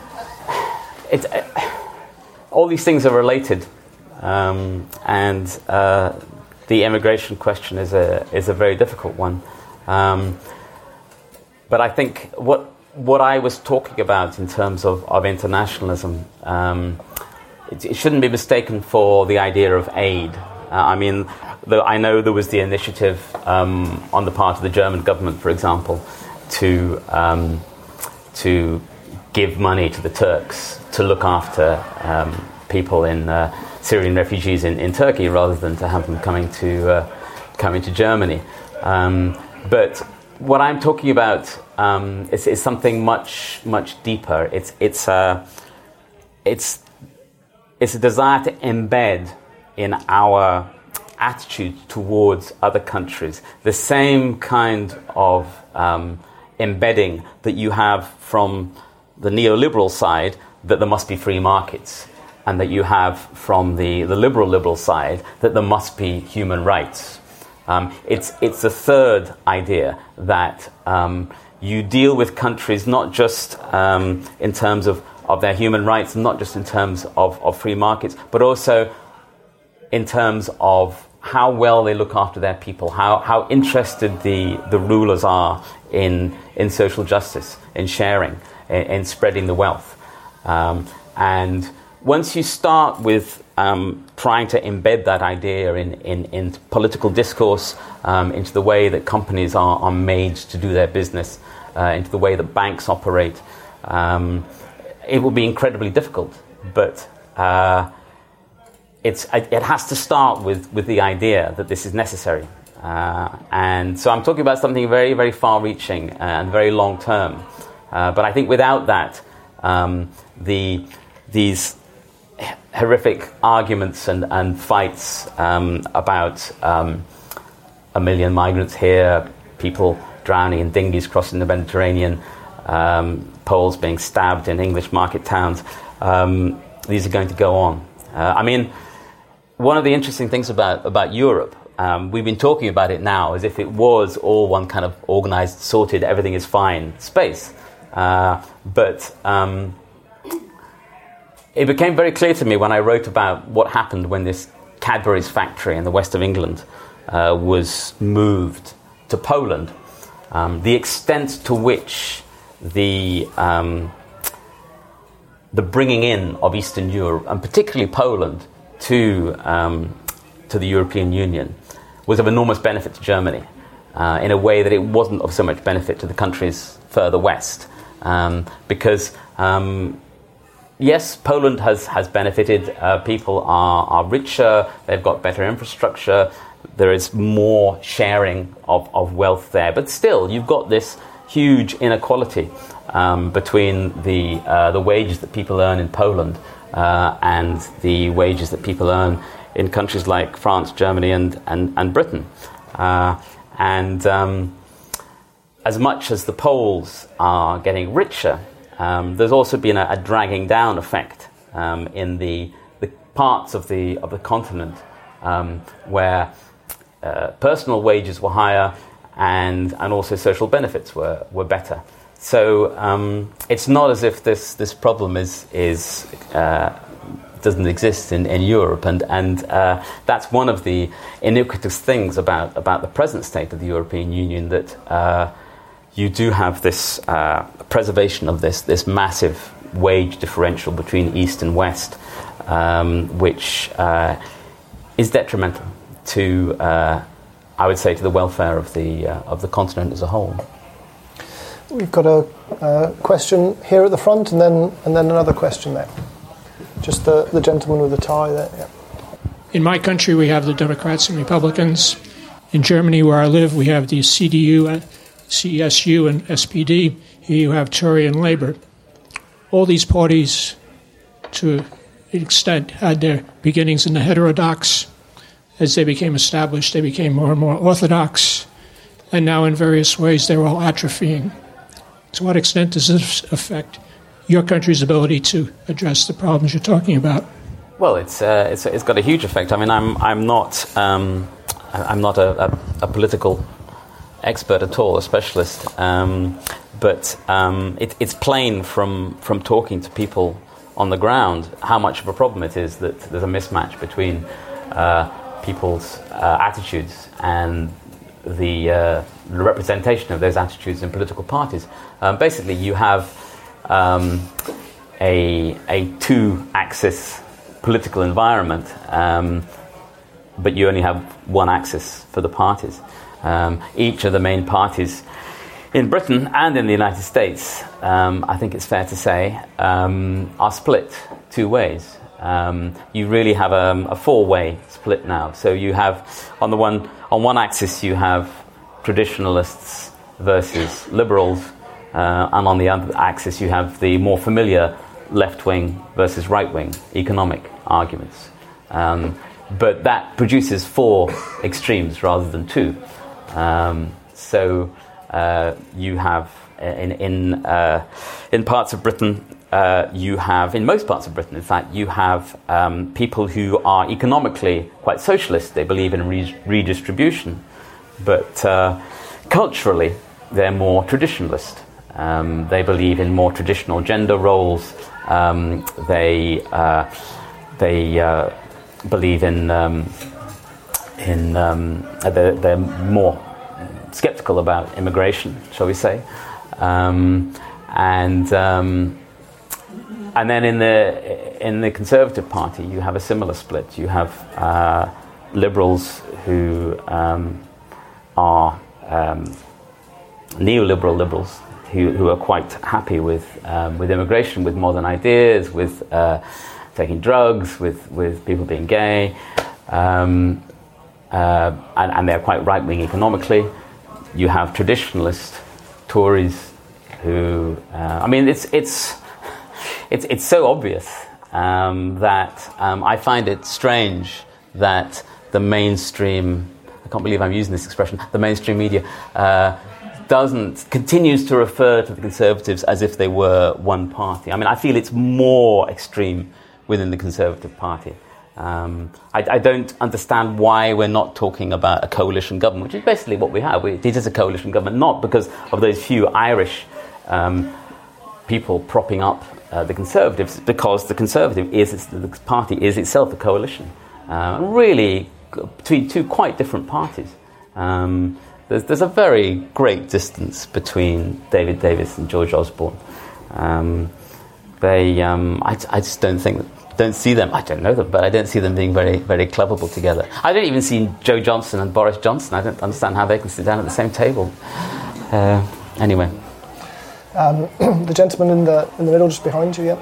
it's uh, all these things are related, um, and uh, the immigration question is a is a very difficult one. Um, but I think what what I was talking about in terms of, of internationalism, um, it, it shouldn't be mistaken for the idea of aid. Uh, I mean, the, I know there was the initiative um, on the part of the German government, for example, to um, to give money to the Turks to look after um, people in uh, Syrian refugees in, in Turkey, rather than to have them coming to uh, coming to Germany. Um, but what I'm talking about um, is, is something much much deeper. It's it's a it's it's a desire to embed in our attitude towards other countries the same kind of um, embedding that you have from the neoliberal side, that there must be free markets, and that you have from the, the liberal liberal side, that there must be human rights. Um, it's it's a third idea that um, you deal with countries not just um, in terms of, of their human rights, not just in terms of, of free markets, but also in terms of how well they look after their people, how, how interested the, the rulers are in in social justice, in sharing, in, in spreading the wealth. Um, and once you start with um, trying to embed that idea in, in, in political discourse, um, into the way that companies are, are made to do their business, uh, into the way that banks operate, um, it will be incredibly difficult. But uh, it's it has to start with, with the idea that this is necessary. Uh, and so I'm talking about something very, very far-reaching and very long-term. Uh, but I think without that, um, the these horrific arguments and, and fights um, about um, a million migrants here, people drowning in dinghies crossing the Mediterranean, um, Poles being stabbed in English market towns, um, these are going to go on. Uh, I mean, one of the interesting things about, about Europe, um, we've been talking about it now as if it was all one kind of organized, sorted, everything is fine space. Uh, but um, it became very clear to me when I wrote about what happened when this Cadbury's factory in the west of England uh, was moved to Poland, um, the extent to which the um, the bringing in of Eastern Europe, and particularly Poland, to um, to the European Union was of enormous benefit to Germany, uh, in a way that it wasn't of so much benefit to the countries further west, um, because um, yes, Poland has, has benefited. Uh, people are, are richer, they've got better infrastructure, there is more sharing of, of wealth there. But still, you've got this huge inequality um, between the, uh, the wages that people earn in Poland uh, and the wages that people earn in countries like France, Germany, and, and, and Britain. Uh, and um, as much as the Poles are getting richer, Um, there's also been a, a dragging down effect um, in the, the parts of the of the continent um, where uh, personal wages were higher, and and also social benefits were, were better. So um, it's not as if this this problem is is uh, doesn't exist in, in Europe, and and uh, that's one of the iniquitous things about about the present state of the European Union, that uh, you do have this uh, preservation of this this massive wage differential between East and West, um, which uh, is detrimental to, uh, I would say, to the welfare of the uh, of the continent as a whole. We've got a uh, question here at the front, and then and then another question there. Just the, the gentleman with the tie there. Yeah. In my country, we have the Democrats and Republicans. In Germany, where I live, we have the C D U, C S U, and S P D. Here you have Tory and Labour. All these parties, to an extent, had their beginnings in the heterodox. As they became established, they became more and more orthodox. And now, in various ways, they're all atrophying. To what extent does this affect your country's ability to address the problems you're talking about? Well, it's uh, it's it's got a huge effect. I mean, I'm I'm not um, I'm not a, a, a political expert at all, a specialist, um, but um, it, it's plain from from talking to people on the ground how much of a problem it is that there's a mismatch between uh, people's uh, attitudes and the, uh, the representation of those attitudes in political parties. Um, basically, you have um, a a two-axis political environment, um, but you only have one axis for the parties. Um, each of the main parties in Britain and in the United States, um, I think it's fair to say, um, are split two ways. Um, you really have a, a four-way split now. So you have, on the one on one axis, you have traditionalists versus liberals, uh, and on the other axis, you have the more familiar left-wing versus right-wing economic arguments. Um, but that produces four extremes rather than two. Um, so uh, you have in in uh, in parts of Britain, uh, you have in most parts of Britain, in fact, you have um, people who are economically quite socialist. They believe in re- redistribution, but uh, culturally they're more traditionalist. Um, they believe in more traditional gender roles. Um, they uh, they uh, believe in um, in um, they're, they're more skeptical about immigration, shall we say, um, and um, and then in the in the Conservative Party you have a similar split. You have uh, liberals who um, are um, neoliberal liberals who, who are quite happy with um, with immigration, with modern ideas, with uh, taking drugs, with with people being gay. Um, Uh, and, and they're quite right-wing economically. You have traditionalist Tories who, uh, I mean, it's it's it's it's so obvious um, that um, I find it strange that the mainstream, I can't believe I'm using this expression, the mainstream media uh, doesn't continues to refer to the Conservatives as if they were one party. I mean, I feel it's more extreme within the Conservative Party. Um, I, I don't understand why we're not talking about a coalition government, which is basically what we have. We, it is a coalition government, not because of those few Irish um, people propping up uh, the Conservatives, because the Conservative is it's, the party is itself a coalition, uh, really between two quite different parties. Um, there's, there's a very great distance between David Davis and George Osborne. Um, they, um, I, I just don't think that. Don't see them. I don't know them, but I don't see them being very, very clubbable together. I don't even see Joe Johnson and Boris Johnson. I don't understand how they can sit down at the same table. Uh, anyway, um, the gentleman in the in the middle, just behind you. Yeah.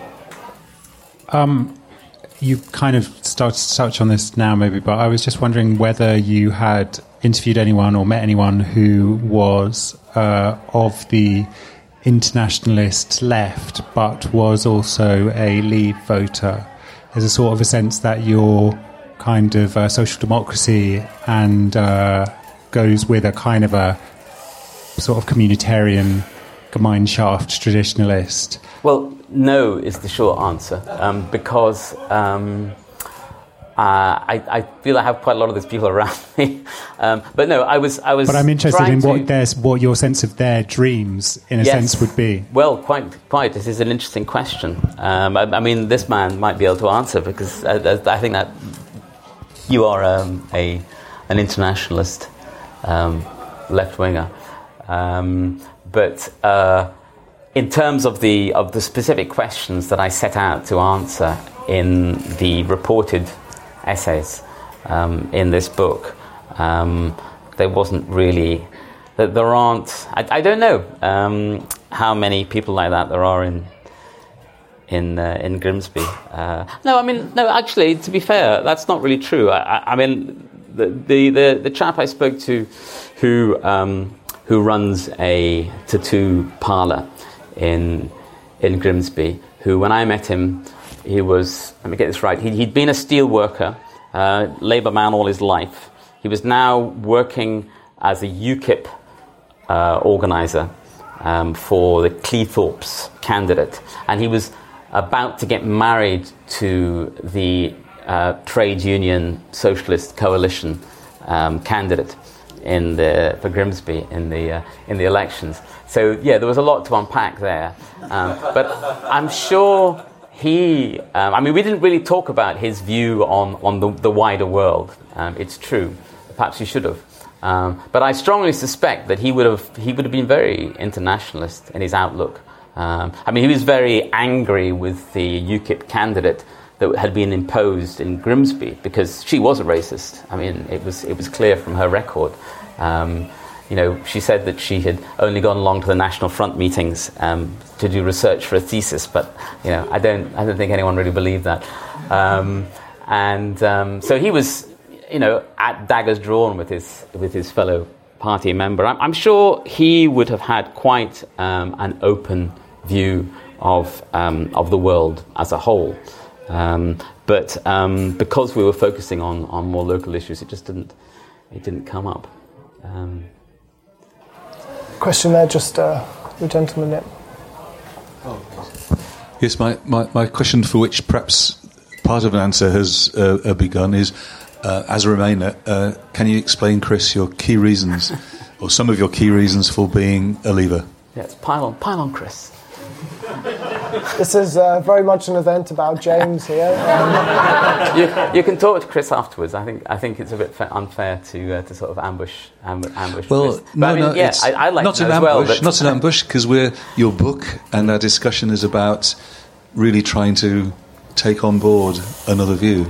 Um, you kind of started to touch on this now, maybe, but I was just wondering whether you had interviewed anyone or met anyone who was uh, of the internationalist left, but was also a Leave voter. There's a sort of a sense that your kind of uh, social democracy and uh, goes with a kind of a sort of communitarian Gemeinschaft traditionalist. Well, no is the short answer, um, because um, Uh, I, I feel I have quite a lot of those people around me, um, but no, I was I was. But I'm interested in what to, their what your sense of their dreams, in a yes, sense, would be. Well, quite quite. This is an interesting question. Um, I, I mean, this man might be able to answer because I, I think that you are um, a an internationalist, um, left winger, um, but. Uh, In terms of the of the specific questions that I set out to answer in the reported essays um, in this book, um, there wasn't really, there aren't, I, I don't know um, how many people like that there are in in uh, in Grimsby. Uh, no, I mean, no, actually, to be fair, that's not really true. I, I mean, the, the the the chap I spoke to, who um, who runs a tattoo parlour in in Grimsby, who when I met him, he was, let me get this right, he, he'd been a steel worker, uh, Labour man all his life. He was now working as a UKIP uh, organiser um, for the Cleethorpes candidate, and he was about to get married to the uh, trade union socialist coalition um, candidate in the for Grimsby in the uh, in the elections. So yeah, there was a lot to unpack there, um, but I'm sure he. Um, I mean, we didn't really talk about his view on on the, the wider world. Um, it's true, perhaps he should have, um, but I strongly suspect that he would have he would have been very internationalist in his outlook. Um, I mean, he was very angry with the UKIP candidate that had been imposed in Grimsby because she was a racist. I mean, it was it was clear from her record. Um, you know, she said that she had only gone along to the National Front meetings um, to do research for a thesis, but you know, I don't I don't think anyone really believed that. Um, and um, so he was, you know, at daggers drawn with his with his fellow party member. I'm, I'm sure he would have had quite um, an open view of um, of the world as a whole. Um, but um, because we were focusing on, on more local issues, it just didn't it didn't come up. Um, Question there, just uh, the gentleman there. Yes, my, my, my question, for which perhaps part of an answer has uh, begun, is uh, as a Remainer, uh, can you explain, Chris, your key reasons, or some of your key reasons for being a Leaver? Yes, pile on, pile on, Chris. This is uh, very much an event about James here. Um, you, you can talk to Chris afterwards. I think I think it's a bit fa- unfair to uh, to sort of ambush amb- ambush. Well, Chris. no, I mean, no, yeah, it's I, I like not to an know as ambush, well. But not an ambush, because we're your book, and our discussion is about really trying to take on board another view.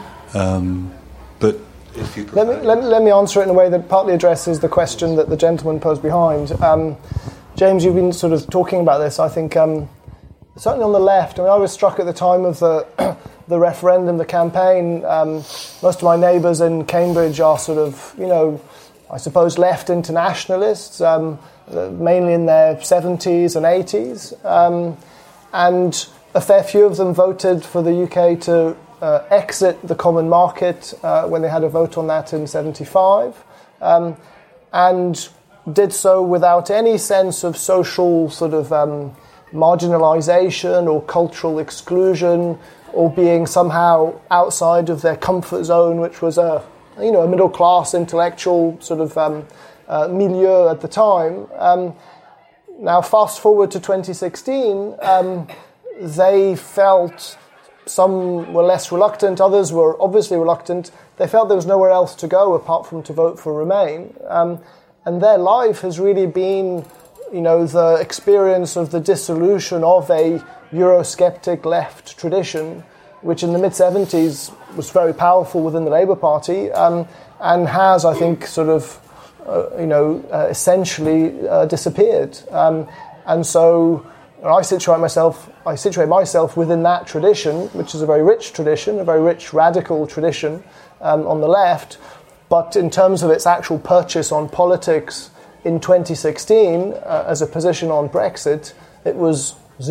Um, but if you let me let, let me answer it in a way that partly addresses the question that the gentleman posed behind. Um, James, you've been sort of talking about this. I think. Um, Certainly on the left. I mean, I was struck at the time of the the referendum, the campaign. Um, most of my neighbours in Cambridge are sort of, you know, I suppose left internationalists, um, mainly in their seventies and eighties. Um, and a fair few of them voted for the U K to uh, exit the common market uh, when they had a vote on that in seventy-five. Um, and did so without any sense of social sort of... Um, marginalisation or cultural exclusion, or being somehow outside of their comfort zone, which was a you know a middle class intellectual sort of um, uh, milieu at the time. Um, now, fast forward to twenty sixteen, um, they felt, some were less reluctant, others were obviously reluctant. They felt there was nowhere else to go apart from to vote for Remain, um, and their life has really been, you know, the experience of the dissolution of a Eurosceptic left tradition, which in the mid-seventies was very powerful within the Labour Party, um, and has, I think, sort of, uh, you know, uh, essentially uh, disappeared. Um, and so I situate myself, I situate myself within that tradition, which is a very rich tradition, a very rich radical tradition um, on the left. But in terms of its actual purchase on politics, in twenty sixteen, uh, as a position on Brexit, it was zero.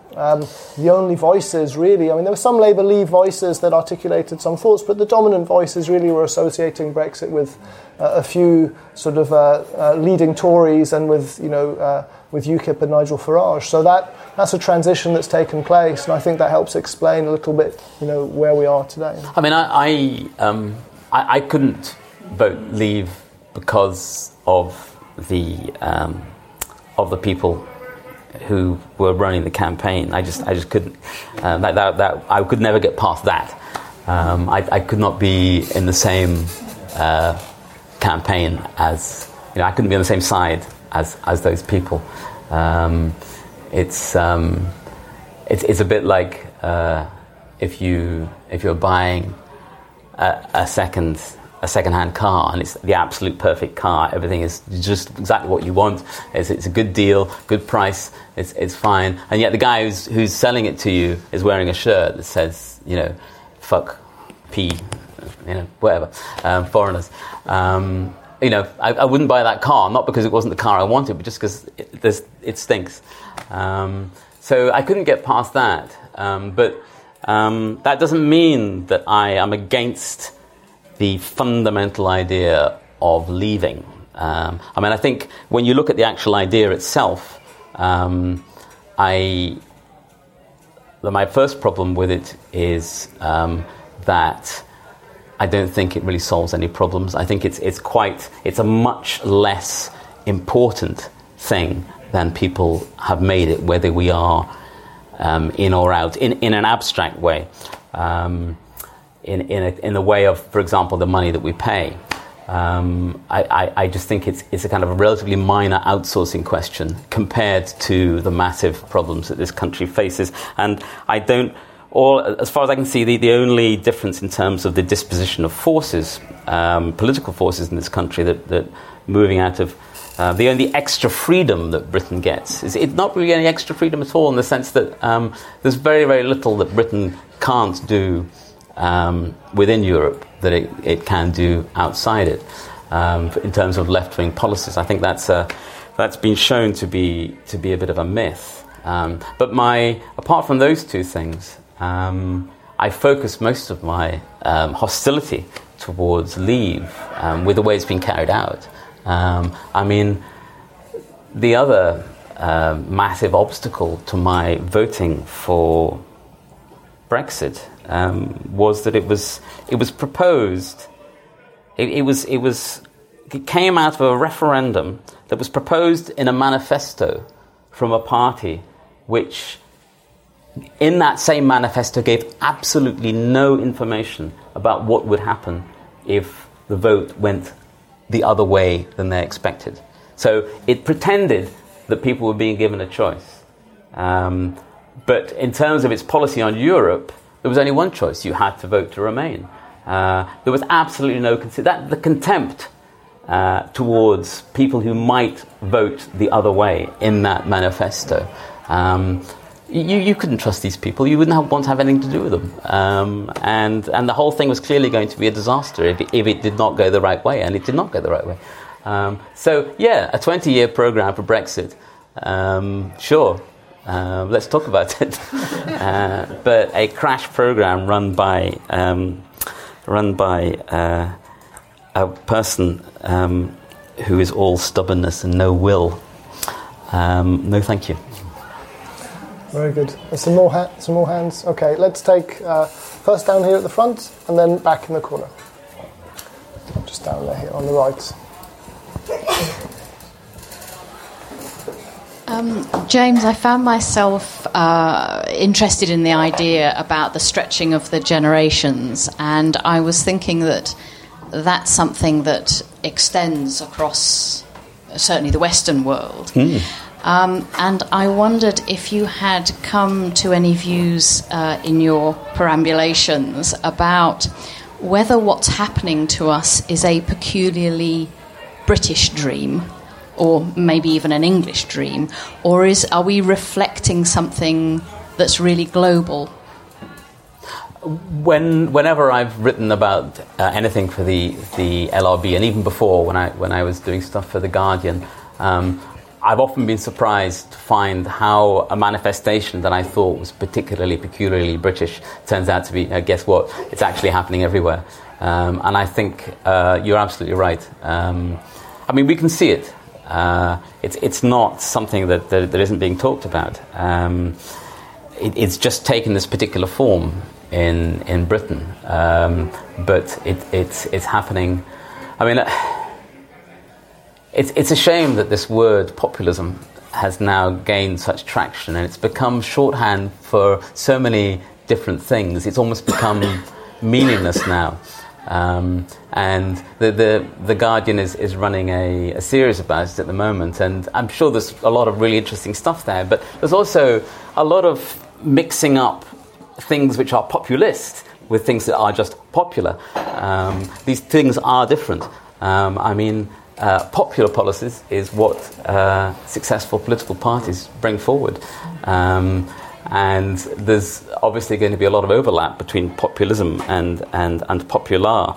um, the only voices really. I mean, there were some Labour Leave voices that articulated some thoughts, but the dominant voices really were associating Brexit with uh, a few sort of uh, uh, leading Tories and with, you know, uh, with UKIP and Nigel Farage. So that that's a transition that's taken place, and I think that helps explain a little bit, you know, where we are today. I mean, I I, um, I, I couldn't vote Leave because of the um, of the people who were running the campaign. I just I just couldn't. Uh, that, that that I could never get past that. Um, I, I could not be in the same uh, campaign as, you know, I couldn't be on the same side as as those people. Um, it's um, it's it's a bit like uh, if you if you're buying a, a second. a second-hand car, and it's the absolute perfect car. Everything is just exactly what you want. It's, it's a good deal, good price. It's it's fine. And yet the guy who's who's selling it to you is wearing a shirt that says, you know, "fuck P," you know, whatever, um, foreigners. Um, you know, I, I wouldn't buy that car, not because it wasn't the car I wanted, but just because it, it stinks. Um, so I couldn't get past that. Um, but um, that doesn't mean that I am against the fundamental idea of leaving. Um, I mean, I think when you look at the actual idea itself, um, I my first problem with it is um, that I don't think it really solves any problems. I think it's it's quite it's a much less important thing than people have made it, whether we are um, in or out, in, in an abstract way. Um, In in a, in the way of, for example, the money that we pay, um, I, I, I just think it's it's a kind of a relatively minor outsourcing question compared to the massive problems that this country faces. And I don't, all as far as I can see, the, the only difference in terms of the disposition of forces, um, political forces in this country, that that moving out of uh, the only extra freedom that Britain gets is it's not really any extra freedom at all, in the sense that um, there's very very little that Britain can't do Um, within Europe that it, it can do outside it, um, in terms of left-wing policies. I think that's a, that's been shown to be to be a bit of a myth. Um, but my apart from those two things, um, I focus most of my um, hostility towards Leave um, with the way it's been carried out. Um, I mean, the other uh, massive obstacle to my voting for Brexit Um, was that it was it was proposed. It, it was it was it came out of a referendum that was proposed in a manifesto from a party which, in that same manifesto, gave absolutely no information about what would happen if the vote went the other way than they expected. So it pretended that people were being given a choice, um, but in terms of its policy on Europe, there was only one choice: you had to vote to remain. Uh, there was absolutely no consider that the contempt uh, towards people who might vote the other way in that manifesto. Um, you, you couldn't trust these people. You wouldn't have, want to have anything to do with them. Um, and and the whole thing was clearly going to be a disaster if it, if it did not go the right way, and it did not go the right way. Um, so yeah, a twenty-year program for Brexit. Um, sure. Uh, let's talk about it. uh, but a crash program run by um, run by uh, a person um, who is all stubbornness and no will. Um, no, thank you. Very good. There's some more ha- some more hands. Okay, let's take uh, first down here at the front, and then back in the corner. Just down there here on the right. Um, James, I found myself uh, interested in the idea about the stretching of the generations, and I was thinking that that's something that extends across certainly the Western world. Mm. Um, and I wondered if you had come to any views uh, in your perambulations about whether what's happening to us is a peculiarly British dream, or maybe even an English dream, or is are we reflecting something that's really global? When, whenever I've written about uh, anything for the, the L R B, and even before when I when I was doing stuff for The Guardian, um, I've often been surprised to find how a manifestation that I thought was particularly, peculiarly British turns out to be, uh, guess what, it's actually happening everywhere. Um, and I think uh, you're absolutely right. Um, I mean, we can see it. Uh, it's it's not something that, that, that isn't being talked about. Um, it, it's just taken this particular form in in Britain. Um, but it, it's it's happening. I mean, it's it's a shame that this word populism has now gained such traction, and it's become shorthand for so many different things. It's almost become meaningless now. Um, and the, the the Guardian is, is running a, a series about it at the moment, and I'm sure there's a lot of really interesting stuff there, but there's also a lot of mixing up things which are populist with things that are just popular. Um, these things are different. Um, I mean, uh, popular policies is what uh, successful political parties bring forward. Um, And there's obviously going to be a lot of overlap between populism and and, and popular.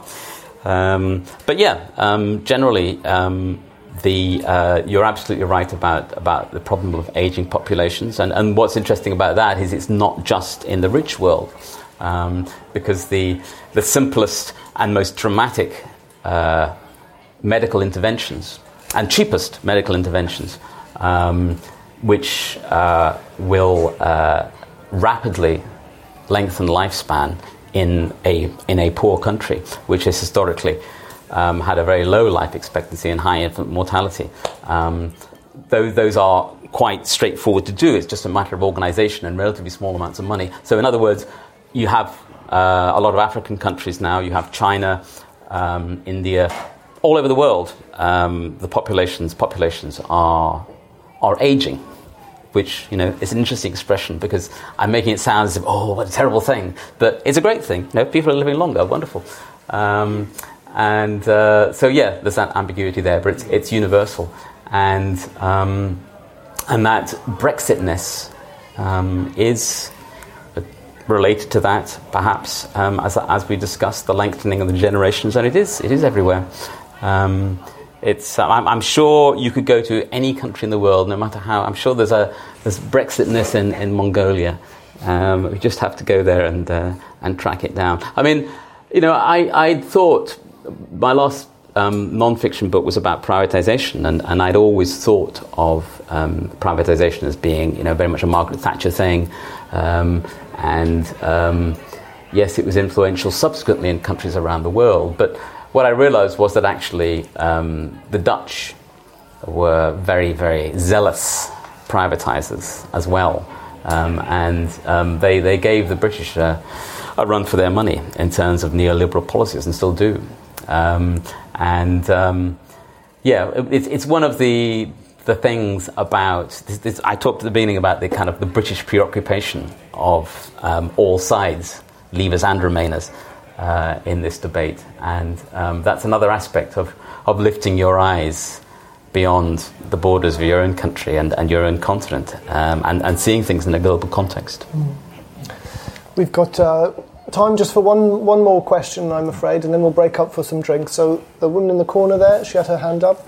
Um, but yeah, um, generally, um, the uh, you're absolutely right about, about the problem of aging populations. And, and what's interesting about that is it's not just in the rich world, um, because the the simplest and most dramatic uh, medical interventions and cheapest medical interventions, Um, which uh, will uh, rapidly lengthen lifespan in a in a poor country, which has historically um, had a very low life expectancy and high infant mortality. Um, those, those are quite straightforward to do. It's just a matter of organisation and relatively small amounts of money. So in other words, you have uh, a lot of African countries now. You have China, um, India, all over the world. Um, the populations populations are are aging, which, you know, is an interesting expression because I'm making it sound as if, oh, what a terrible thing. But it's a great thing. You know, people are living longer. Wonderful. Um, and uh, so, yeah, there's that ambiguity there, but it's, it's universal. And um, and that Brexitness um, is related to that, perhaps, um, as as we discussed, the lengthening of the generations. And it is, it is everywhere. Um, It's. Uh, I'm, I'm sure you could go to any country in the world, no matter how. I'm sure there's a there's Brexitness in, in Mongolia. Um, we just have to go there and uh, and track it down. I mean, you know, I I thought my last um, non-fiction book was about privatization, and, and I'd always thought of um, privatization as being, you know, very much a Margaret Thatcher thing, um, and um, yes, it was influential subsequently in countries around the world, but what I realised was that actually um, the Dutch were very, very zealous privatisers as well. Um, and um, they, they gave the British uh, a run for their money in terms of neoliberal policies, and still do. Um, and, um, yeah, it, it's one of the the things about... This, this, I talked at the beginning about the kind of the British preoccupation of um, all sides, leavers and remainers, Uh, in this debate, and um, that's another aspect of, of lifting your eyes beyond the borders of your own country and, and your own continent, um, and, and seeing things in a global context. Mm. We've got uh, time just for one one more question, I'm afraid, and then we'll break up for some drinks. So the woman in the corner there, she had her hand up.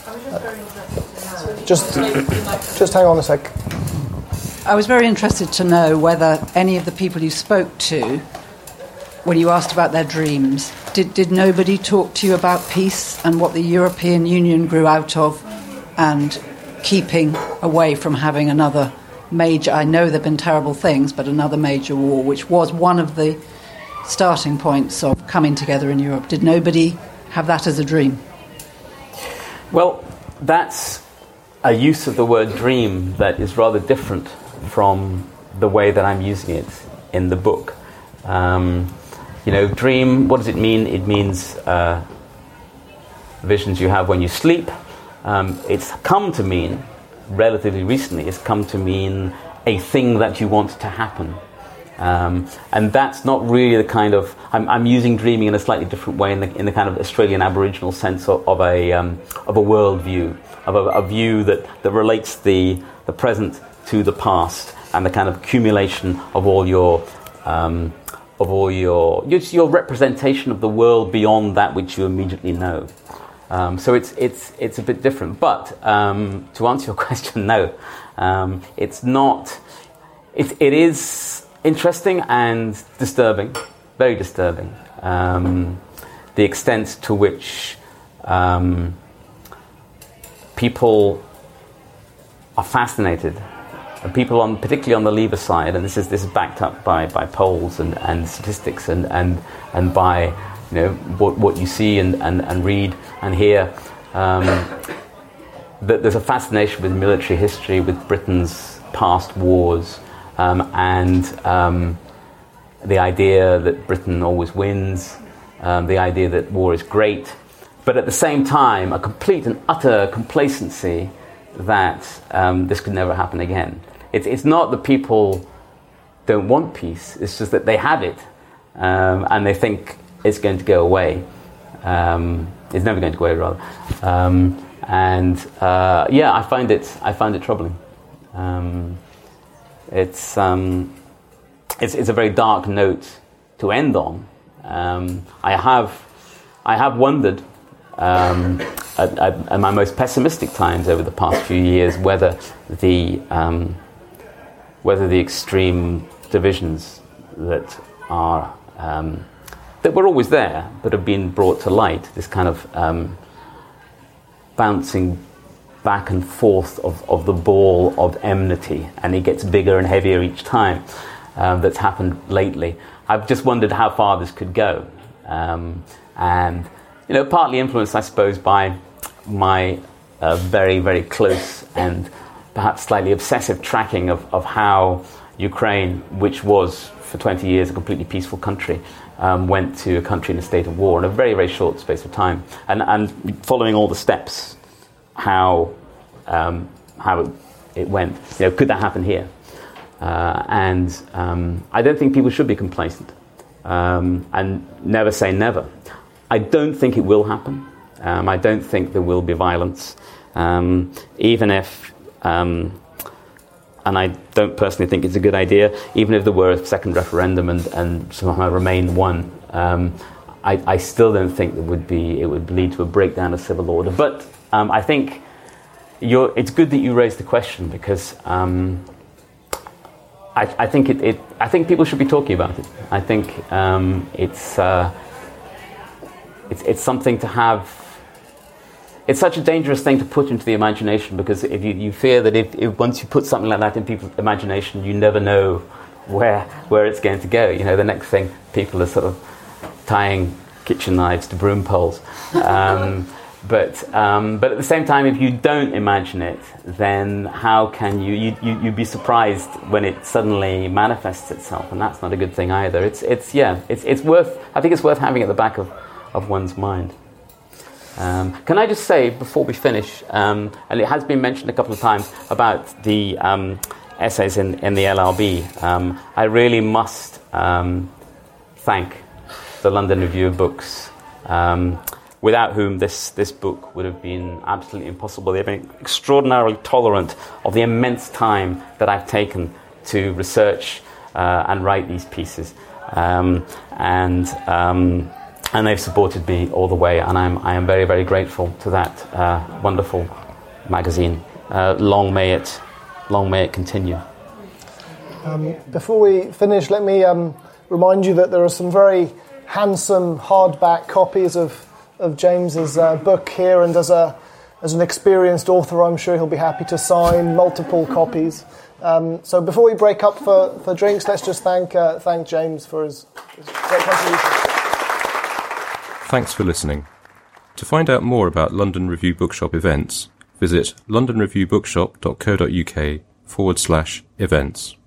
Uh, just, just hang on a sec. I was very interested to know whether any of the people you spoke to, when you asked about their dreams, did, did nobody talk to you about peace and what the European Union grew out of, and keeping away from having another major, I know there have been terrible things, but another major war, which was one of the starting points of coming together in Europe? Did nobody have that as a dream? Well, that's a use of the word dream that is rather different from the way that I'm using it in the book. Um, You know, dream, what does it mean? It means uh, visions you have when you sleep. Um, it's come to mean, relatively recently, it's come to mean a thing that you want to happen. Um, and that's not really the kind of... I'm, I'm using dreaming in a slightly different way in the, in the kind of Australian Aboriginal sense of, of a um, of a world view, of a, a view that, that relates the, the present to the past, and the kind of accumulation of all your... Um, of all your, just your representation of the world beyond that which you immediately know. Um, so it's it's it's a bit different. But um, to answer your question, no, um, it's not. It it is interesting and disturbing, very disturbing. Um, the extent to which um, people are fascinated, and people on particularly on the Leave side, and this is this is backed up by, by polls and, and statistics and, and and by you know what what you see and, and, and read and hear. Um, that there's a fascination with military history, with Britain's past wars, um, and um, the idea that Britain always wins, um, the idea that war is great, but at the same time a complete and utter complacency that um, this could never happen again. It's, it's not that people don't want peace, it's just that they have it, um, and they think it's going to go away. Um, it's never going to go away, rather. Um, and uh, yeah, I find it I find it troubling. Um, it's, um, it's it's a very dark note to end on. Um, I have I have wondered um, at, at, at my most pessimistic times over the past few years whether the um, whether the extreme divisions that are um, that were always there but have been brought to light, this kind of um, bouncing back and forth of, of the ball of enmity, and it gets bigger and heavier each time, um, that's happened lately. I've just wondered how far this could go, um, and you know, partly influenced, I suppose, by my uh, very, very close and perhaps slightly obsessive tracking of, of how Ukraine, which was for twenty years a completely peaceful country, um, went to a country in a state of war in a very, very short space of time, and, and following all the steps, how um, how it, it went. You know, could that happen here? Uh, and um, I don't think people should be complacent, um, and never say never. I don't think it will happen. Um, I don't think there will be violence, um, even if, um, and I don't personally think it's a good idea, even if there were a second referendum and, and somehow Remain won, um, I, I still don't think there would be, it would lead to a breakdown of civil order. But um, I think you're, it's good that you raised the question, because um, I, I think it, it. I think people should be talking about it. I think um, it's, uh, it's it's something to have. It's such a dangerous thing to put into the imagination, because if you, you fear that if, if once you put something like that in people's imagination, you never know where where it's going to go. You know, the next thing people are sort of tying kitchen knives to broom poles. Um, But um, but at the same time, if you don't imagine it, then how can you, you, you, you'd be surprised when it suddenly manifests itself, and that's not a good thing either. It's, it's yeah, it's, it's worth, I think it's worth having at the back of, of one's mind. Um, can I just say, before we finish, um, and it has been mentioned a couple of times, about the um, essays in, in the L R B, um, I really must um, thank the London Review of Books, um, without whom this, this book would have been absolutely impossible. They've been extraordinarily tolerant of the immense time that I've taken to research uh, and write these pieces. Um, and um, and they've supported me all the way, and I'm, I am very, very grateful to that uh, wonderful magazine. Uh, long may it, long may it continue. Um, before we finish, let me um, remind you that there are some very handsome hardback copies of of James's uh, book here, and as a as an experienced author, I'm sure he'll be happy to sign multiple copies. Um, so before we break up for, for drinks, let's just thank uh, thank James for his, his great contribution. Thanks for listening. To find out more about London Review Bookshop events, visit londonreviewbookshop.co.uk forward slash events.